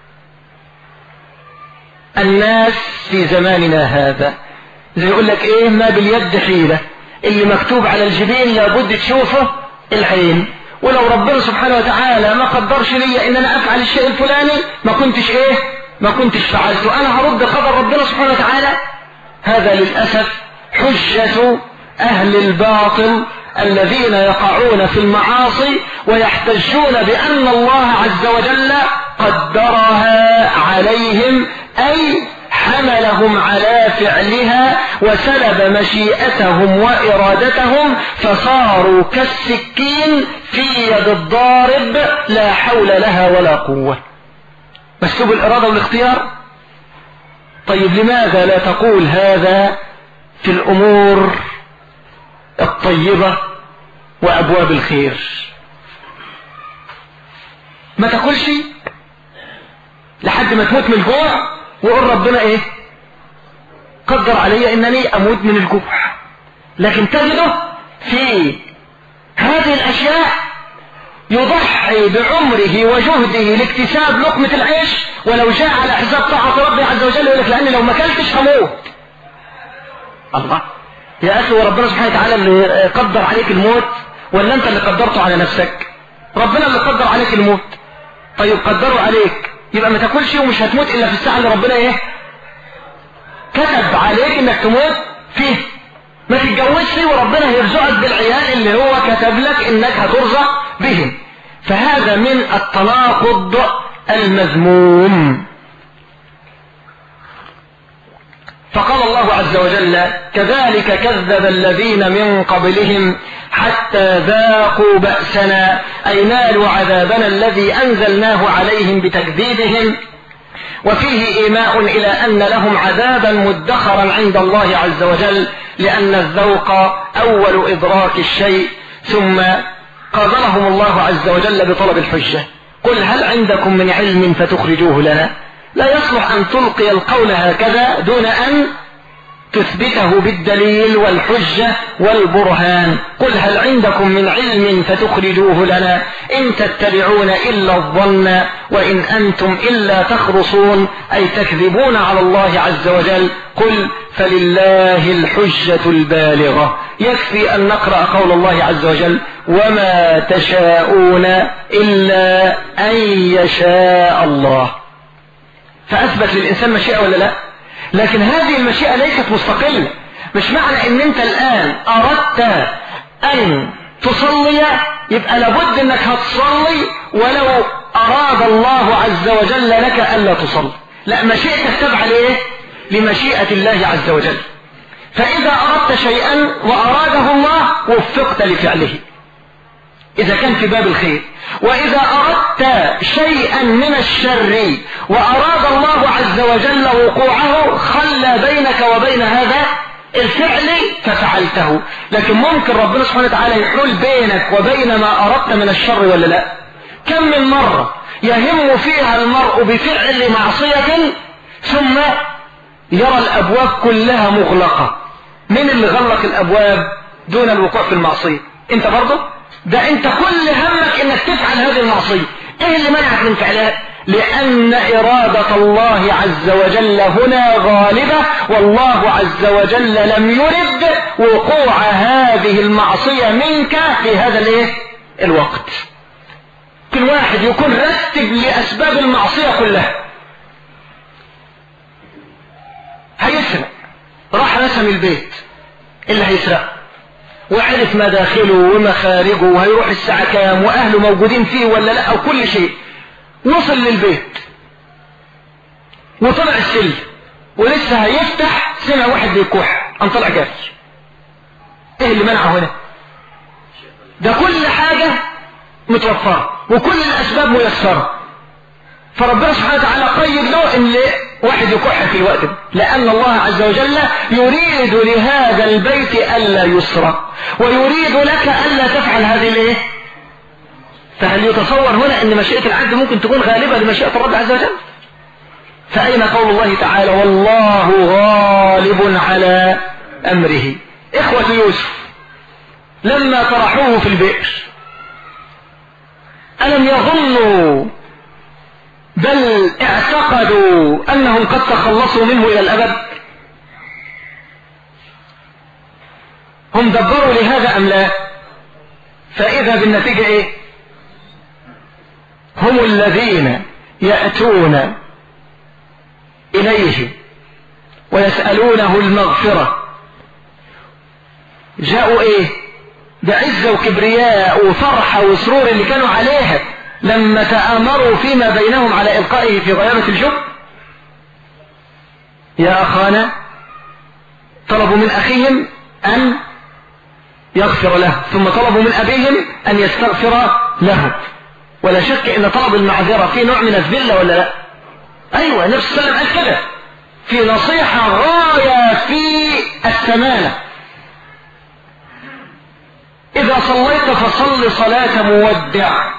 الناس في زماننا هذا، زي يقول لك إيه؟ ما باليد حيلة، اللي مكتوب على الجبين لابد تشوفه العين، ولو ربنا سبحانه وتعالى ما قدرش لي ان انا افعل الشيء الفلاني ما كنتش ايه ما كنتش فعلته، انا هرد قدر ربنا سبحانه وتعالى. هذا للأسف حجة اهل الباطل الذين يقعون في المعاصي ويحتجون بان الله عز وجل قدرها عليهم، اي حملهم على فعلها وسلب مشيئتهم وإرادتهم، فصاروا كالسكين في يد الضارب لا حول لها ولا قوة. مسلوب الإرادة والاختيار. طيب لماذا لا تقول هذا في الأمور الطيبة وأبواب الخير؟ ما تقولش لحد ما تموت من الجوع وقل ربنا ايه قدر علي انني اموت من الجوع، لكن تجده في هذه الاشياء يضحي بعمره وجهده لاكتساب لقمة العيش، ولو جاء على حساب طاعة ربي عز وجل يقول لك لاني لو ما اكلتش هموت. الله يا اخي، وربنا سبحانه وتعالى اللي قدر عليك الموت ولا انت اللي قدرته على نفسك؟ ربنا اللي قدر عليك الموت. طيب قدره عليك يبقى ما تاكلش ومش هتموت الا في الساعه اللي ربنا ايه كتب عليك انك تموت فيه. ما تتجوزش وربنا هيرزقك بالعيال اللي هو كتب لك انك هترزق بهم. فهذا من التناقض المذموم. فقال الله عز وجل كذلك كذب الذين من قبلهم حتى ذاقوا بأسنا، أي نالوا عذابنا الذي أنزلناه عليهم بتكذيبهم. وفيه إيماء إلى أن لهم عذابا مدخرا عند الله عز وجل، لأن الذوق أول إدراك الشيء، ثم قابلهم الله عز وجل بطلب الحجة. قل هل عندكم من علم فتخرجوه لنا؟ لا يصلح أن تلقي القول هكذا دون أن تثبته بالدليل والحجة والبرهان. قل هل عندكم من علم فتخرجوه لنا؟ إن تتبعون إلا الظن وإن أنتم إلا تخرصون، أي تكذبون على الله عز وجل. قل فلله الحجة البالغة. يكفي أن نقرأ قول الله عز وجل وما تشاءون إلا أن يشاء الله. فأثبت للإنسان مشيئة ولا لا؟ لكن هذه المشيئة ليست مستقلة. مش معنى ان انت الآن أردت أن تصلي يبقى لابد انك هتصلي ولو أراد الله عز وجل لك ألا تصلي. لا، مشيئتك تبع لإيه؟ لمشيئة الله عز وجل. فإذا أردت شيئا وأراده الله وفقت لفعله إذا كان في باب الخير، وإذا أردت شيئا من الشر وأراد الله عز وجل وقوعه خلى بينك وبين هذا الفعل ففعلته. لكن ممكن ربنا سبحانه وتعالى يحول بينك وبين ما أردت من الشر ولا لا؟ كم من مرة يهم فيها المرء بفعل معصية ثم يرى الأبواب كلها مغلقة. من اللي غلق الأبواب دون الوقوع في المعصية؟ انت برضه؟ ده انت كل همك انك تفعل هذه المعصية. ايه اللي منعك من فعلها؟ لأن إرادة الله عز وجل هنا غالبة، والله عز وجل لم يرد وقوع هذه المعصية منك في هذا الايه؟ الوقت. كل واحد يكون رتب لأسباب المعصية كلها. هيسرق، راح رسم البيت اللي هيسرقه وعرف مداخله ومخارجه وهيروح الساعة كام وأهله موجودين فيه ولا لا، أو كل شيء. وصل للبيت وطلع السلم ولسه هيفتح سمع واحد بيكح، قام طلع جري. ايه اللي منعه هنا؟ ده كل حاجة متوفرة وكل الأسباب ميسرة، فربنا سبحانه وتعالى قيد له ان واحد يكح في الوقت ده، لأن الله عز وجل يريد لهذا البيت ألا يسرق ويريد لك ألا تفعل هذه الايه؟ فهل يتصور هنا ان مشيئة العبد ممكن تكون غالبة لمشيئة الرب عز وجل؟ فأين قول الله تعالى والله غالب على أمره؟ إخوة يوسف لما طرحوه في البئر ألم يظنوا بل اعتقدوا أنهم قد تخلصوا منه إلى الأبد؟ هم دبروا لهذا أم لا؟ فإذا بالنتيجة إيه؟ هم الذين يأتون إليه ويسألونه المغفرة جاءوا إيه؟ بعزة وكبرياء وفرحة وسرور اللي كانوا عليها لما تآمروا فيما بينهم على إلقائه في غيابة الجب. يا أخانا طلبوا من أخيهم أن يغفر له، ثم طلبوا من أبيهم أن يستغفر له. ولا شك أن طلب المعذرة في نوع من الذلة ولا لا؟ أيوة، النبي صلى الله عليه وسلم قال كده في نصيحة غاية في الثمانة: إذا صليت فصل صلاة مودع.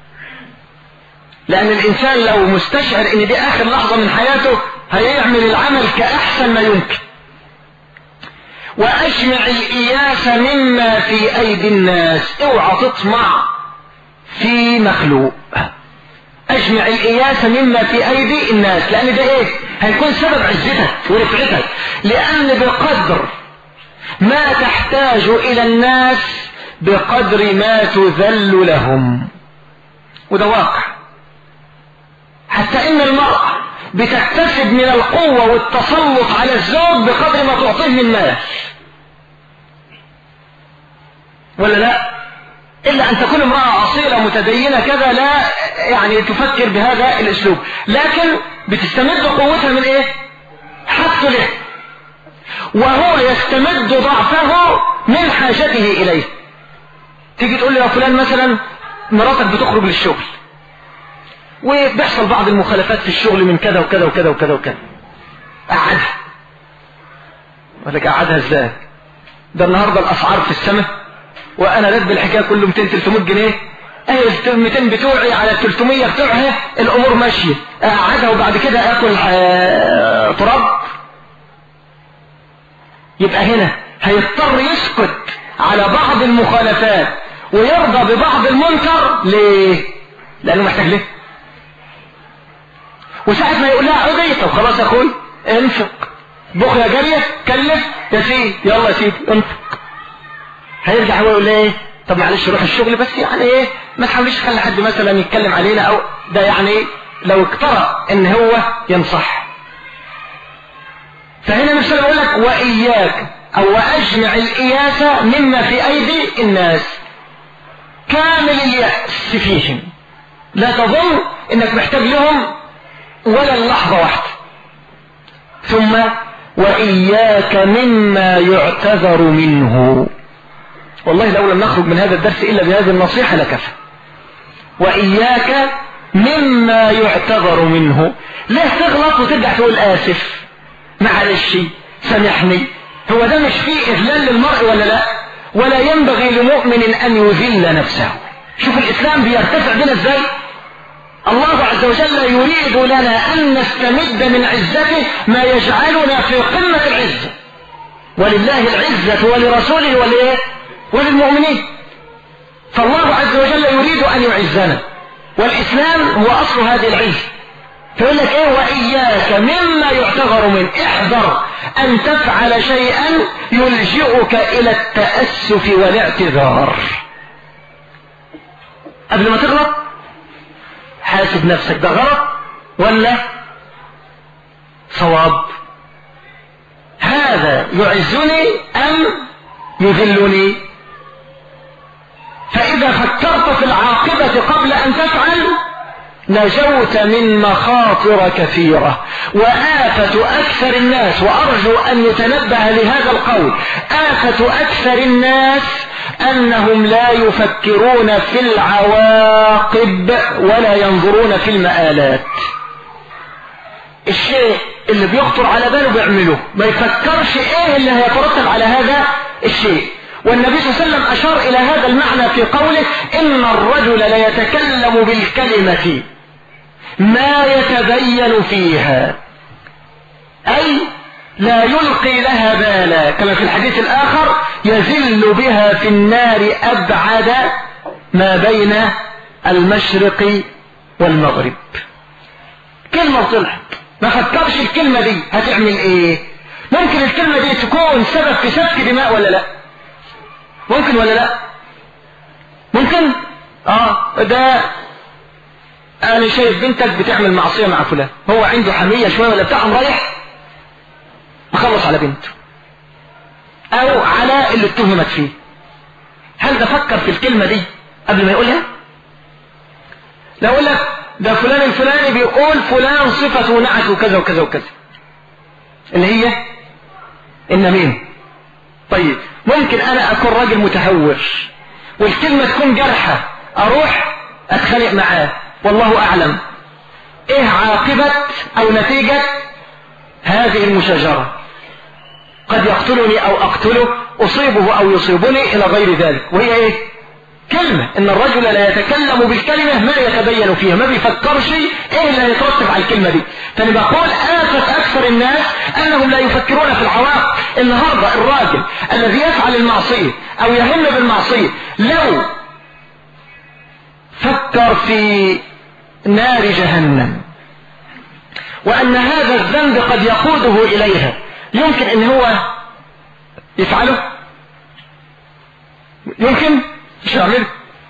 لأن الإنسان لو مستشعر إن دي آخر لحظة من حياته هيعمل العمل كأحسن ما يمكن. وأجمع الإياس مما في أيدي الناس، اوعى تطمع في مخلوق. أجمع الإياس مما في أيدي الناس، لأن ده إيه؟ هيكون سبب عزتك ورفعتك. لأن بقدر ما تحتاج إلى الناس بقدر ما تذل لهم، وده واقع. حتى إن المرأة بتكتسب من القوة والتسلط على الزوج بقدر ما تعطيه من مال، ولا لا؟ إلا أن تكون امرأة أصيلة متدينة كذا لا يعني تفكر بهذا الأسلوب، لكن بتستمد قوتها من إيه؟ حث له، وهو يستمد ضعفه من حاجته إليه. تيجي تقول لي يا فلان مثلا مراتك بتخرج للشغل وبيحصل بعض المخالفات في الشغل من كذا وكذا وكذا وكذا وكذا، قعدها. ولا قعدها ازاي؟ ده النهارده الاسعار في السماء وانا راتب الحكايه كله مئتين ثلاثمائة جنيه، اهي ال مئتين بتوعي على ثلاثمائة بتوعها الامور ماشيه، اقعدها وبعد كده اكل تراب. يبقى هنا هيضطر يسكت على بعض المخالفات ويرضى ببعض المنكر. ليه؟ لانه محتاج ليه. وساعة ما يقول لها عودي، طب خلاص يا اخوي انفق، بخ يا جارية كلف يا سيدي، يلا يا سيدي انفق. هيرجع هو يقول ايه؟ طب معلش روح الشغل بس يعني ايه ما تحاوليش تخلي حد مثلا يتكلم علينا، او ده يعني لو اقترأ ان هو ينصح. فهنا مثلا يقول لك وإياك أو وأجمع الإياسة مما في أيدي الناس، كامل اليأس فيهم، لا تظن انك محتاج لهم ولا اللحظة واحدة. ثم وإياك مما يعتذر منه. والله لو لم نخرج من هذا الدرس إلا بهذه النصيحة لكفى. وإياك مما يعتذر منه. ليه تغلط وترجع تقول آسف معلش سامحني؟ هو ده مش فيه إذلال للمرء ولا لا؟ ولا ينبغي لمؤمن أن يذل نفسه. شوف الإسلام بيرتفع بنا ازاي. الله عز وجل يريد لنا أن نستمد من عزته ما يجعلنا في قمة العزة. ولله العزة ولرسوله وليه؟ وللمؤمنين. فالله عز وجل يريد أن يعزنا، والإسلام هو أصل هذه العزة. فيقول لك ايه؟ وإياك مما يعتذر منه. احذر أن تفعل شيئا يلجئك إلى التأسف والاعتذار. قبل ما تغلط حاسب نفسك، ده غلط ولا صواب؟ هذا يعزني أم يذلني؟ فإذا فكرت في العاقبة قبل أن تفعل نجوت من مخاطر كثيرة. وآفة أكثر الناس، وأرجو أن يتنبه لهذا القول، آفة أكثر الناس أنهم لا يفكرون في العواقب ولا ينظرون في المآلات. الشيء اللي بيخطر على باله بيعمله، ما يفكرش ايه اللي هيترتب على هذا الشيء. والنبي صلى الله عليه وسلم أشار إلى هذا المعنى في قوله إن الرجل ليتكلم بالكلمة ما يتبين فيها، أي لا يلقي لها بالا، كما في الحديث الآخر يزل بها في النار أبعد ما بين المشرق والمغرب. كلمة طلعت ما فكرش الكلمة دي هتعمل ايه. ممكن الكلمة دي تكون سبب في سفك دماء ولا لا؟ ممكن ولا لا؟ ممكن. اه ده انا شايف بنتك بتعمل معصية مع فلان، هو عنده حمية شوية ولا بتاع، رايح مخلص على بنته او على اللي اتهمت فيه. هل ده فكر في الكلمة دي قبل ما يقولها؟ لا اقول لك ده فلان الفلاني بيقول فلان صفته نعت وكذا وكذا وكذا، اللي هي النميمة. طيب ممكن انا اكون راجل متهور والكلمة تكون جرحة، اروح اتخانق معاه، والله اعلم ايه عاقبة او نتيجة هذه المشاجرة. قد يقتلني او اقتله، اصيبه او يصيبني الى غير ذلك. وهي ايه؟ كلمة. ان الرجل لا يتكلم بالكلمة ما يتبين فيها، ما بيفكرش ايه اللي هيترتب على الكلمة دي. فانا بقول آفة اكثر الناس انهم لا يفكرون في العواقب. النهاردة الراجل الذي يفعل المعصية او يهم بالمعصية لو فكر في نار جهنم وان هذا الذنب قد يقوده اليها، يمكن ان هو يفعله؟ يمكن مش يعمله.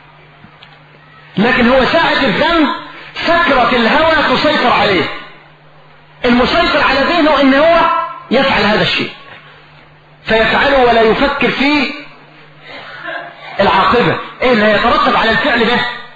لكن هو ساعة الذنب سكرة الهوى تسيطر عليه، المسيطر على ذهنه ان هو يفعل هذا الشيء فيفعله ولا يفكر في العاقبة، ايه اللي هيترتب على الفعل ده.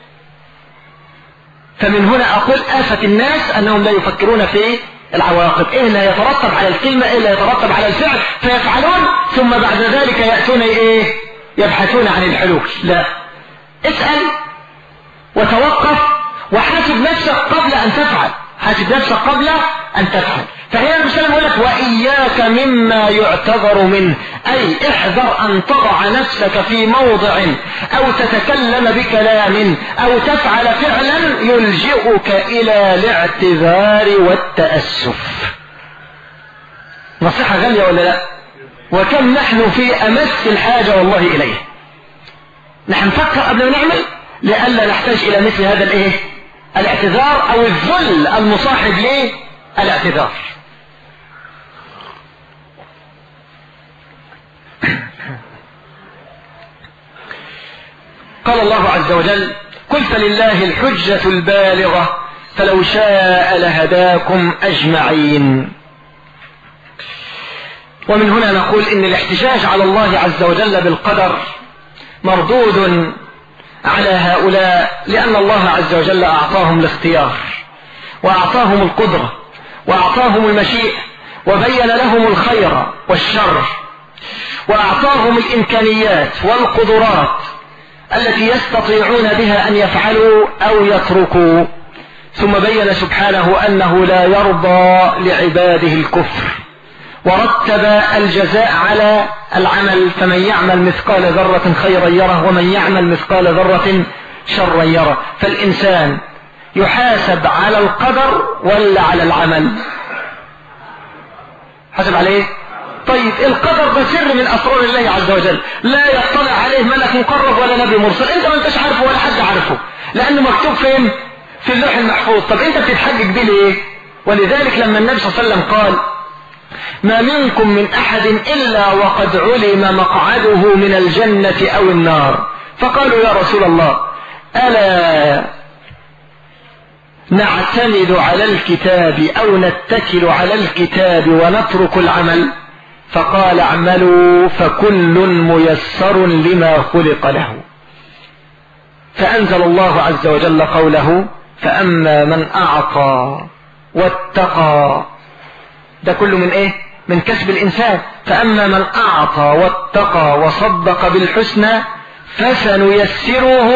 فمن هنا اقول آفة الناس انهم لا يفكرون في العواقب، ايه اللي هيترتب على الكلمة، ايه اللي هيترتب على الفعل، فيفعلون ثم بعد ذلك يأتون ايه؟ يبحثون عن الحلول. لا، اسأل وتوقف وحاسب نفسك قبل ان تفعل، حاسب نفسك قبل ان تفعل. فهنا المسلم يقول لك وإياك مما يعتذر منه، أي احذر أن تضع نفسك في موضع أو تتكلم بكلام أو تفعل فعلا يلجئك إلى الاعتذار والتأسف. نصيحة غالية ولا لا؟ وكم نحن في أمس الحاجة والله إليه. نحن نفكر قبل ما نعمل لئلا نحتاج إلى مثل هذا الإيه؟ الاعتذار أو الذل المصاحب للاعتذار. قال الله عز وجل قل فلله الحجة البالغة فلو شاء لهداكم أجمعين. ومن هنا نقول إن الاحتجاج على الله عز وجل بالقدر مردود على هؤلاء، لأن الله عز وجل أعطاهم الاختيار وأعطاهم القدرة وأعطاهم المشيئة وبين لهم الخير والشر وأعطاهم الإمكانيات والقدرات التي يستطيعون بها أن يفعلوا أو يتركوا، ثم بين سبحانه أنه لا يرضى لعباده الكفر، ورتب الجزاء على العمل، فمن يعمل مثقال ذرة خيرا يره ومن يعمل مثقال ذرة شرا يره. فالإنسان يحاسب على القدر ولا على العمل؟ حسب عليه. طيب القدر ده سر من أسرار الله عز وجل، لا يطلع عليه ملك مقرب ولا نبي مرسل، انت ما انتش عارفه ولا حد عارفه، لأنه مكتوب فين؟ في اللوح المحفوظ. طب انت بتتحجج بيه ليه؟ ولذلك لما النبي صلى الله عليه وسلم قال ما منكم من أحد إلا وقد علم مقعده من الجنة أو النار، فقالوا يا رسول الله ألا نعتمد على الكتاب أو نتكل على الكتاب ونترك العمل؟ فقال اعملوا فكل ميسر لما خلق له. فأنزل الله عز وجل قوله فأما من أعطى واتقى، ده كله من ايه؟ من كسب الإنسان. فأما من أعطى واتقى وصدق بالحسنى فسنيسره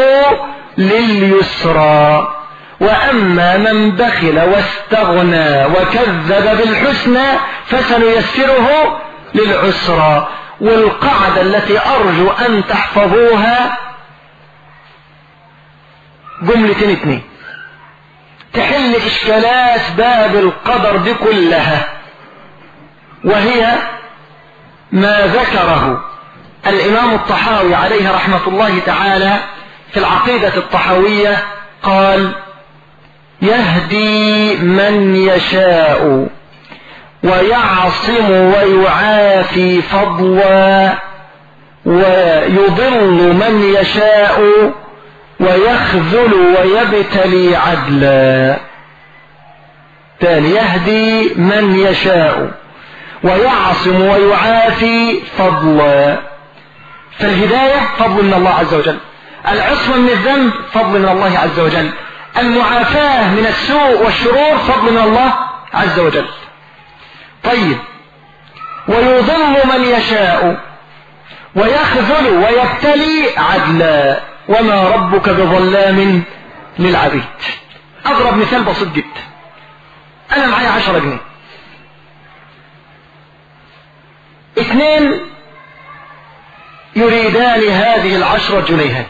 لليسرى، وأما من بخل واستغنى وكذب بالحسنى فسنيسره للعسرى. والقاعدة التي أرجو أن تحفظوها جملتين اتنين تحل إشكالات باب القدر دي كلها، وهي ما ذكره الإمام الطحاوي عليه رحمة الله تعالى في العقيدة الطحاوية، قال يهدي من يشاء ويعصم ويعافي فضلا ويضل من يشاء ويخذل ويبتلي عدلا. تاني، يهدي من يشاء ويعصم ويعافي فضلا. فالهداية فضل من الله عز وجل، العصمة من الذنب فضل من الله عز وجل، المعافاة من السوء والشرور فضل من الله عز وجل. طيب، ويضل من يشاء ويخذل ويبتلي عدلا وما ربك بظلام للعبيد. أضرب مثال بسيط جدا، أنا معي عشرة جنيه، اثنين يريدان هذه العشرة جنيهات،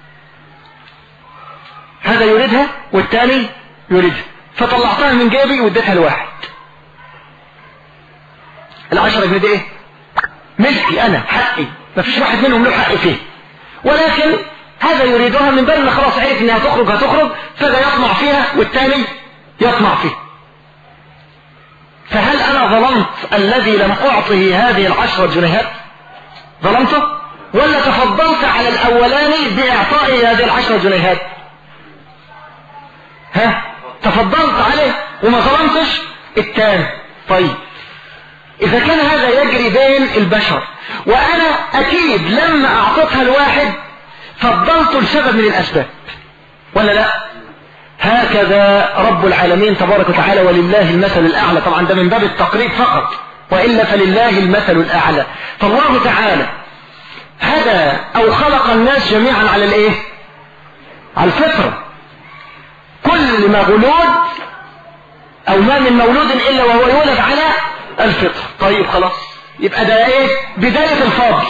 هذا يريدها والثاني يريدها، فطلعتها من جيبي واديتها لواحد. العشرة جنيه دي ايه؟ ملكي انا، حقي، مفيش واحد منهم له حق فيه، ولكن هذا يريدها من بال خلاص عرف انها تخرج هتخرج، فده يطمع فيها والثاني يطمع فيه. فهل انا ظلمت الذي لم اعطه هذه العشرة جنيهات؟ ظلمته؟ ولا تفضلت على الاولاني باعطائه هذه العشرة جنيهات؟ ها؟ تفضلت عليه وما ظلمتش الثاني. طيب، اذا كان هذا يجري بين البشر، وانا اكيد لما اعطيتها الواحد فضلت لسبب من الاسباب، ولا لا؟ هكذا رب العالمين تبارك وتعالى ولله المثل الاعلى. طبعا ده من باب التقريب فقط، وإلا فلله المثل الاعلى. فالله تعالى هدى او خلق الناس جميعا على الايه؟ على الفطرة. كل مولود او ما من مولود الا وهو يولد على الفطرة. طيب خلاص، يبقى ده ايه؟ بداية الفضل.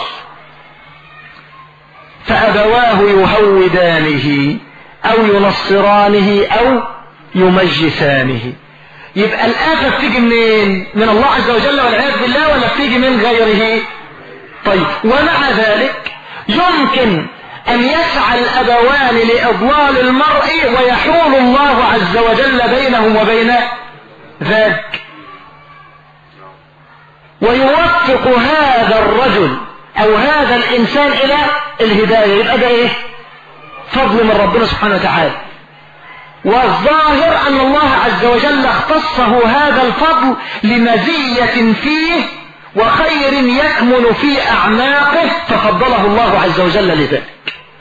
فأبواه يهودانه أو ينصرانه أو يمجسانه. يبقى الآفة بتيجي منين؟ من الله عز وجل والعياذ بالله، ولا بتيجي من غيره؟ طيب، ومع ذلك يمكن أن يسعى الأبوان لإضلال المرء ويحول الله عز وجل بينهم وبين ذلك، ويوفق هذا الرجل أو هذا الإنسان إلى الهداية. يبقى ده إيه؟ فضل من ربنا سبحانه وتعالى. والظاهر أن الله عز وجل اختصه هذا الفضل لمزية فيه وخير يكمن في أعماقه ففضله الله عز وجل لذلك.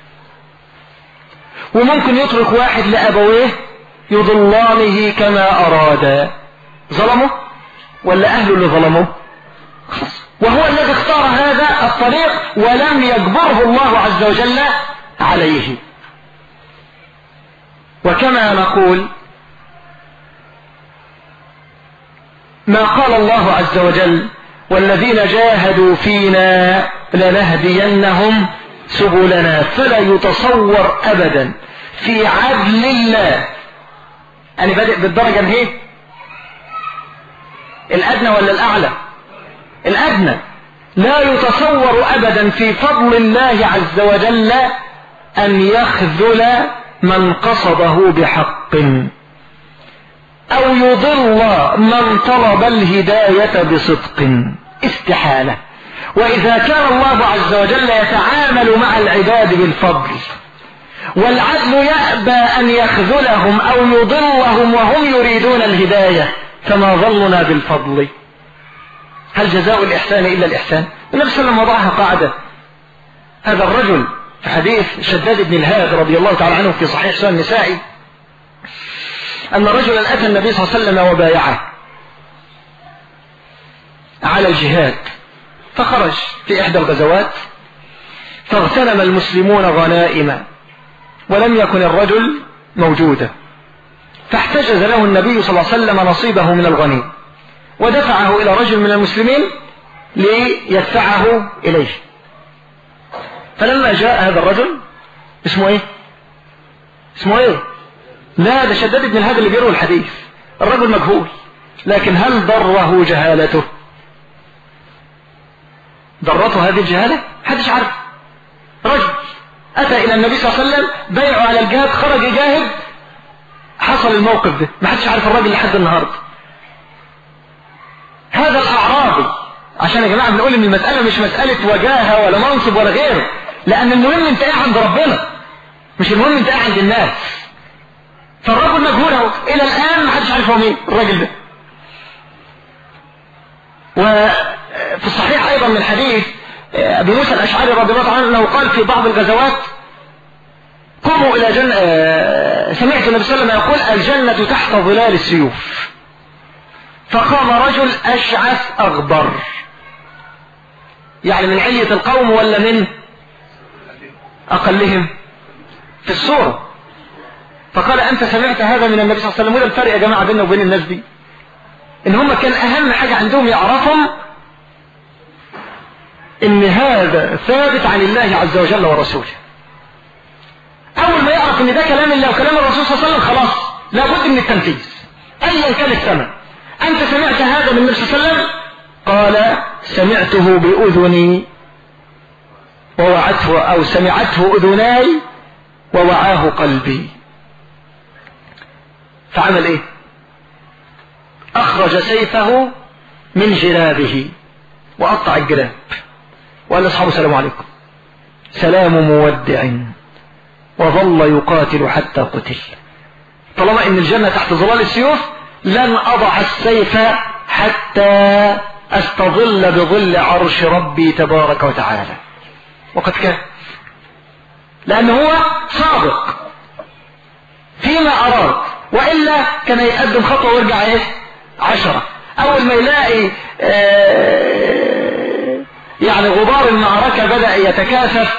وممكن يترك واحد لأبويه يضلانه كما أراد، ظلمه ولا أهله اللي ظلموه؟ وهو الذي اختار هذا الطريق ولم يجبره الله عز وجل عليه. وكما نقول ما قال الله عز وجل والذين جاهدوا فينا لنهدينهم سبلنا، فلا يتصور أبدا في عدل الله. أنا بادئ بالدرجة الايه؟ الأدنى ولا الأعلى؟ الأدنى. لا يتصور أبدا في فضل الله عز وجل أن يخذل من قصده بحق أو يضل من طلب الهداية بصدق، استحالة. وإذا كان الله عز وجل يتعامل مع العباد بالفضل والعدل يأبى أن يخذلهم أو يضلهم وهم يريدون الهداية، فما ظننا بالفضل؟ هل جزاء الإحسان إلا الإحسان؟ النبي صلى الله عليه وسلم وضعها قاعدة. هذا الرجل في حديث شداد بن الهاد رضي الله تعالى عنه في صحيح سنن النسائي أن رجلا أتى النبي صلى الله عليه وسلم وبايعه على الجهاد، فخرج في إحدى الغزوات فاغتنم المسلمون غنائم ولم يكن الرجل موجودا، فاحتجز له النبي صلى الله عليه وسلم نصيبه من الغنيم ودفعه إلى رجل من المسلمين ليدفعه إليه. فلما جاء هذا الرجل اسمه ايه؟ اسمه ايه؟ لا، ده شداد بن الهاد اللي بيروي الحديث. الرجل مجهول، لكن هل ضره جهالته؟ ضرته هذه الجهالة؟ محدش عارف. رجل أتى إلى النبي صلى الله عليه وسلم بيعه على الجهاد، خرج يجاهد، حصل الموقف ده، محدش عارف الراجل لحد النهارده. هذا الأعرابي، عشان يا جماعة بنقول إن المسألة مش مسألة وجاهة ولا منصب ولا غيره، لأن المهم أنت إيه عند ربنا، مش المهم أنت إيه عند الناس. فالرجل مجهول اهو إلى الآن محدش عارف هو مين الراجل ده. وفي الصحيح أيضا من حديث أبي موسى الأشعري رضي الله عنه أنه قال في بعض الغزوات قوموا إلى جنة، سمعت النبي صلى الله عليه وسلم يقول الجنة تحت ظلال السيوف، فقام رجل أشعث أغبر، يعني من علية القوم ولا من أقلهم في الصورة، فقال أنت سمعت هذا من النبي صلى الله عليه وسلم؟ وده الفرق يا جماعة بيننا وبين الناس دي، إن هم كان أهم حاجة عندهم يعرفهم إن هذا ثابت عن الله عز وجل ورسوله. أول ما يعرف إن ده كلام الله وكلام الرسول صلى الله عليه وسلم خلاص لابد من التنفيذ أيا كان الثمن. أنت سمعت هذا من النبي صلى الله عليه وسلم؟ قال سمعته بأذني ووعته، أو سمعته أذناي ووعاه قلبي. فعمل إيه؟ أخرج سيفه من جرابه وقطع الجراب وقال لأصحابه السلام عليكم، سلام مودع، وظل يقاتل حتى قتل. طالما إن الجنة تحت ظلال السيوف لن أضع السيف حتى أستظل بظل عرش ربي تبارك وتعالى. وقد كان، لأنه هو صادق فيما أراد، وإلا كان يقدم خطوة ويرجع إيه؟ عشرة. أول ما يلاقي آه يعني غبار المعركة بدأ يتكاثف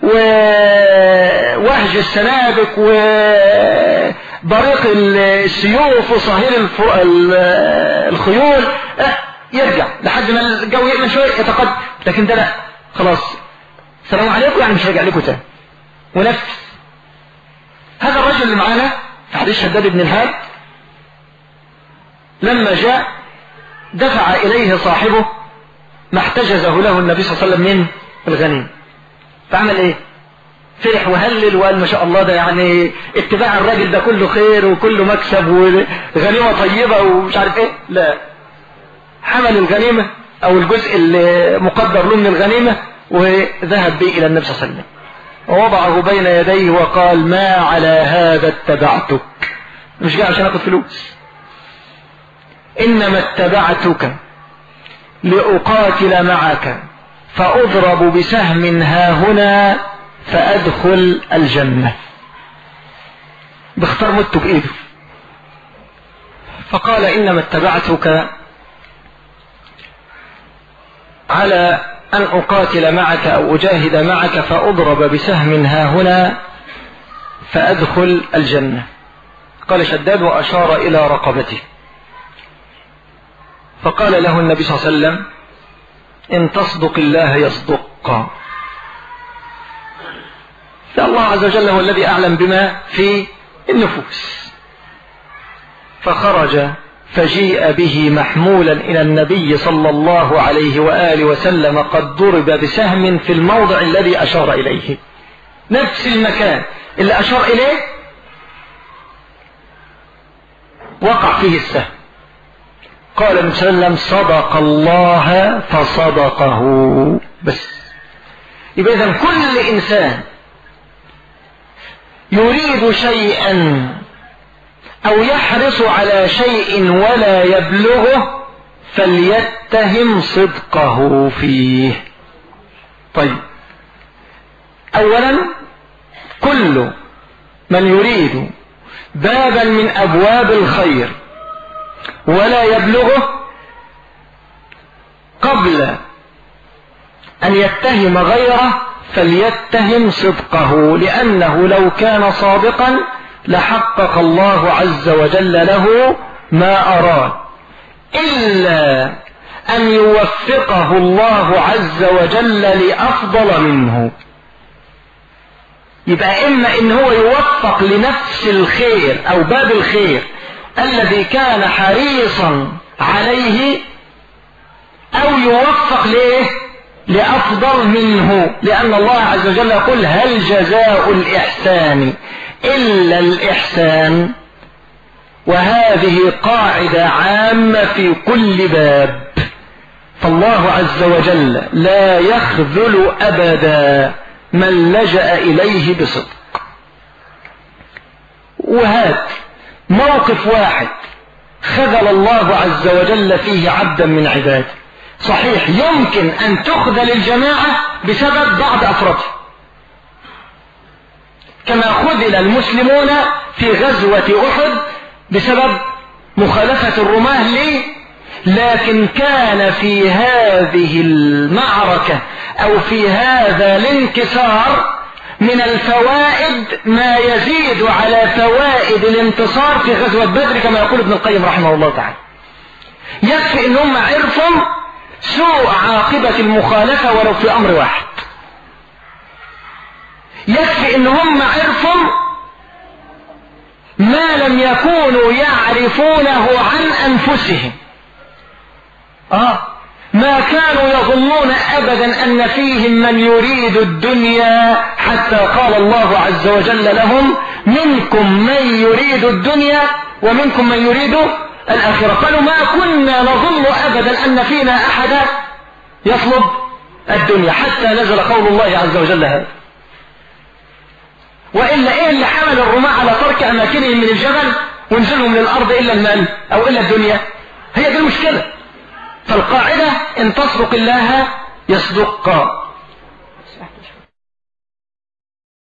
ووهج السنابك وبريق السيوف وصهير الخيول، يرجع لحد ما الجو يأمن شوية يتقدم. لكن ده لا، خلاص السلام عليكم، يعني مش راجع لكم تاني ونفس. هذا الرجل اللي معانا في حديث شداد بن الهاد لما جاء دفع إليه صاحبه ما احتجزه له النبي صلى الله عليه وسلم من الغنيم، فعمل ايه؟ فرح وهلل وقال ما شاء الله، ده يعني اتباع الراجل ده كله خير وكله مكسب وغنيمة طيبة ومش عارف ايه. لا، حمل الغنيمة او الجزء اللي مقدر له من الغنيمة وذهب به الى النبي صلى الله عليه وسلم ووضعه بين يديه وقال ما على هذا اتبعتك مش جاي عشان اخد فلوس. انما اتبعتك لأقاتل معك فأضرب بسهم هاهنا فأدخل الجنة. باختار مت بإيده. فقال إنما اتبعتك على أن أقاتل معك أو أجاهد معك فأضرب بسهم هاهنا فأدخل الجنة. قال شداد وأشار إلى رقبته. فقال له النبي صلى الله عليه وسلم إن تصدق الله يصدق. فالله عز وجل هو الذي أعلم بما في النفوس. فخرج فجيء به محمولا إلى النبي صلى الله عليه وآله وسلم قد ضرب بسهم في الموضع الذي أشار إليه، نفس المكان اللي أشار إليه وقع فيه السهم. قال النبي صلى الله عليه وسلم صدق الله فصدقه. بس يبقى إذن كل إنسان يريد شيئا أو يحرص على شيء ولا يبلغه فليتهم صدقه فيه. طيب، أولا كل من يريد بابا من أبواب الخير ولا يبلغه قبل أن يتهم غيره فليتهم صدقه، لأنه لو كان صادقا لحقق الله عز وجل له ما أراد، إلا أن يوفقه الله عز وجل لأفضل منه. يبقى إما إن هو يوفق لنفس الخير أو باب الخير الذي كان حريصا عليه، أو يوفق ليه لأفضل منه، لأن الله عز وجل يقول هل جزاء الإحسان إلا الإحسان. وهذه قاعدة عامة في كل باب. فالله عز وجل لا يخذل أبدا من لجأ إليه بصدق. وهذا موقف واحد خذل الله عز وجل فيه عبدا من عباده. صحيح يمكن أن تخذل الجماعة بسبب بعض أفرادها، كما خذل المسلمون في غزوة أحد بسبب مخالفة الرماة ليه، لكن كان في هذه المعركة أو في هذا الانكسار من الفوائد ما يزيد على فوائد الانتصار في غزوة بدر، كما يقول ابن القيم رحمه الله تعالى. يكفي ان هم عرفوا سوء عاقبة المخالفة ولو في امر واحد. يكفي ان هم عرفوا ما لم يكونوا يعرفونه عن انفسهم. اه ما كانوا يظنون ابدا ان فيهم من يريد الدنيا، حتى قال الله عز وجل لهم منكم من يريد الدنيا ومنكم من يريد الآخرة. قالوا ما كنا نظن ابدا ان فينا احدا يطلب الدنيا، حتى نزل قول الله عز وجل هذا. وإلا ايه اللي حمل الرماة على ترك اماكنهم من الجبل ونزلهم من الارض الا المال او الا الدنيا؟ هي دي المشكلة. فالقاعدة ان تصدق الله يصدق.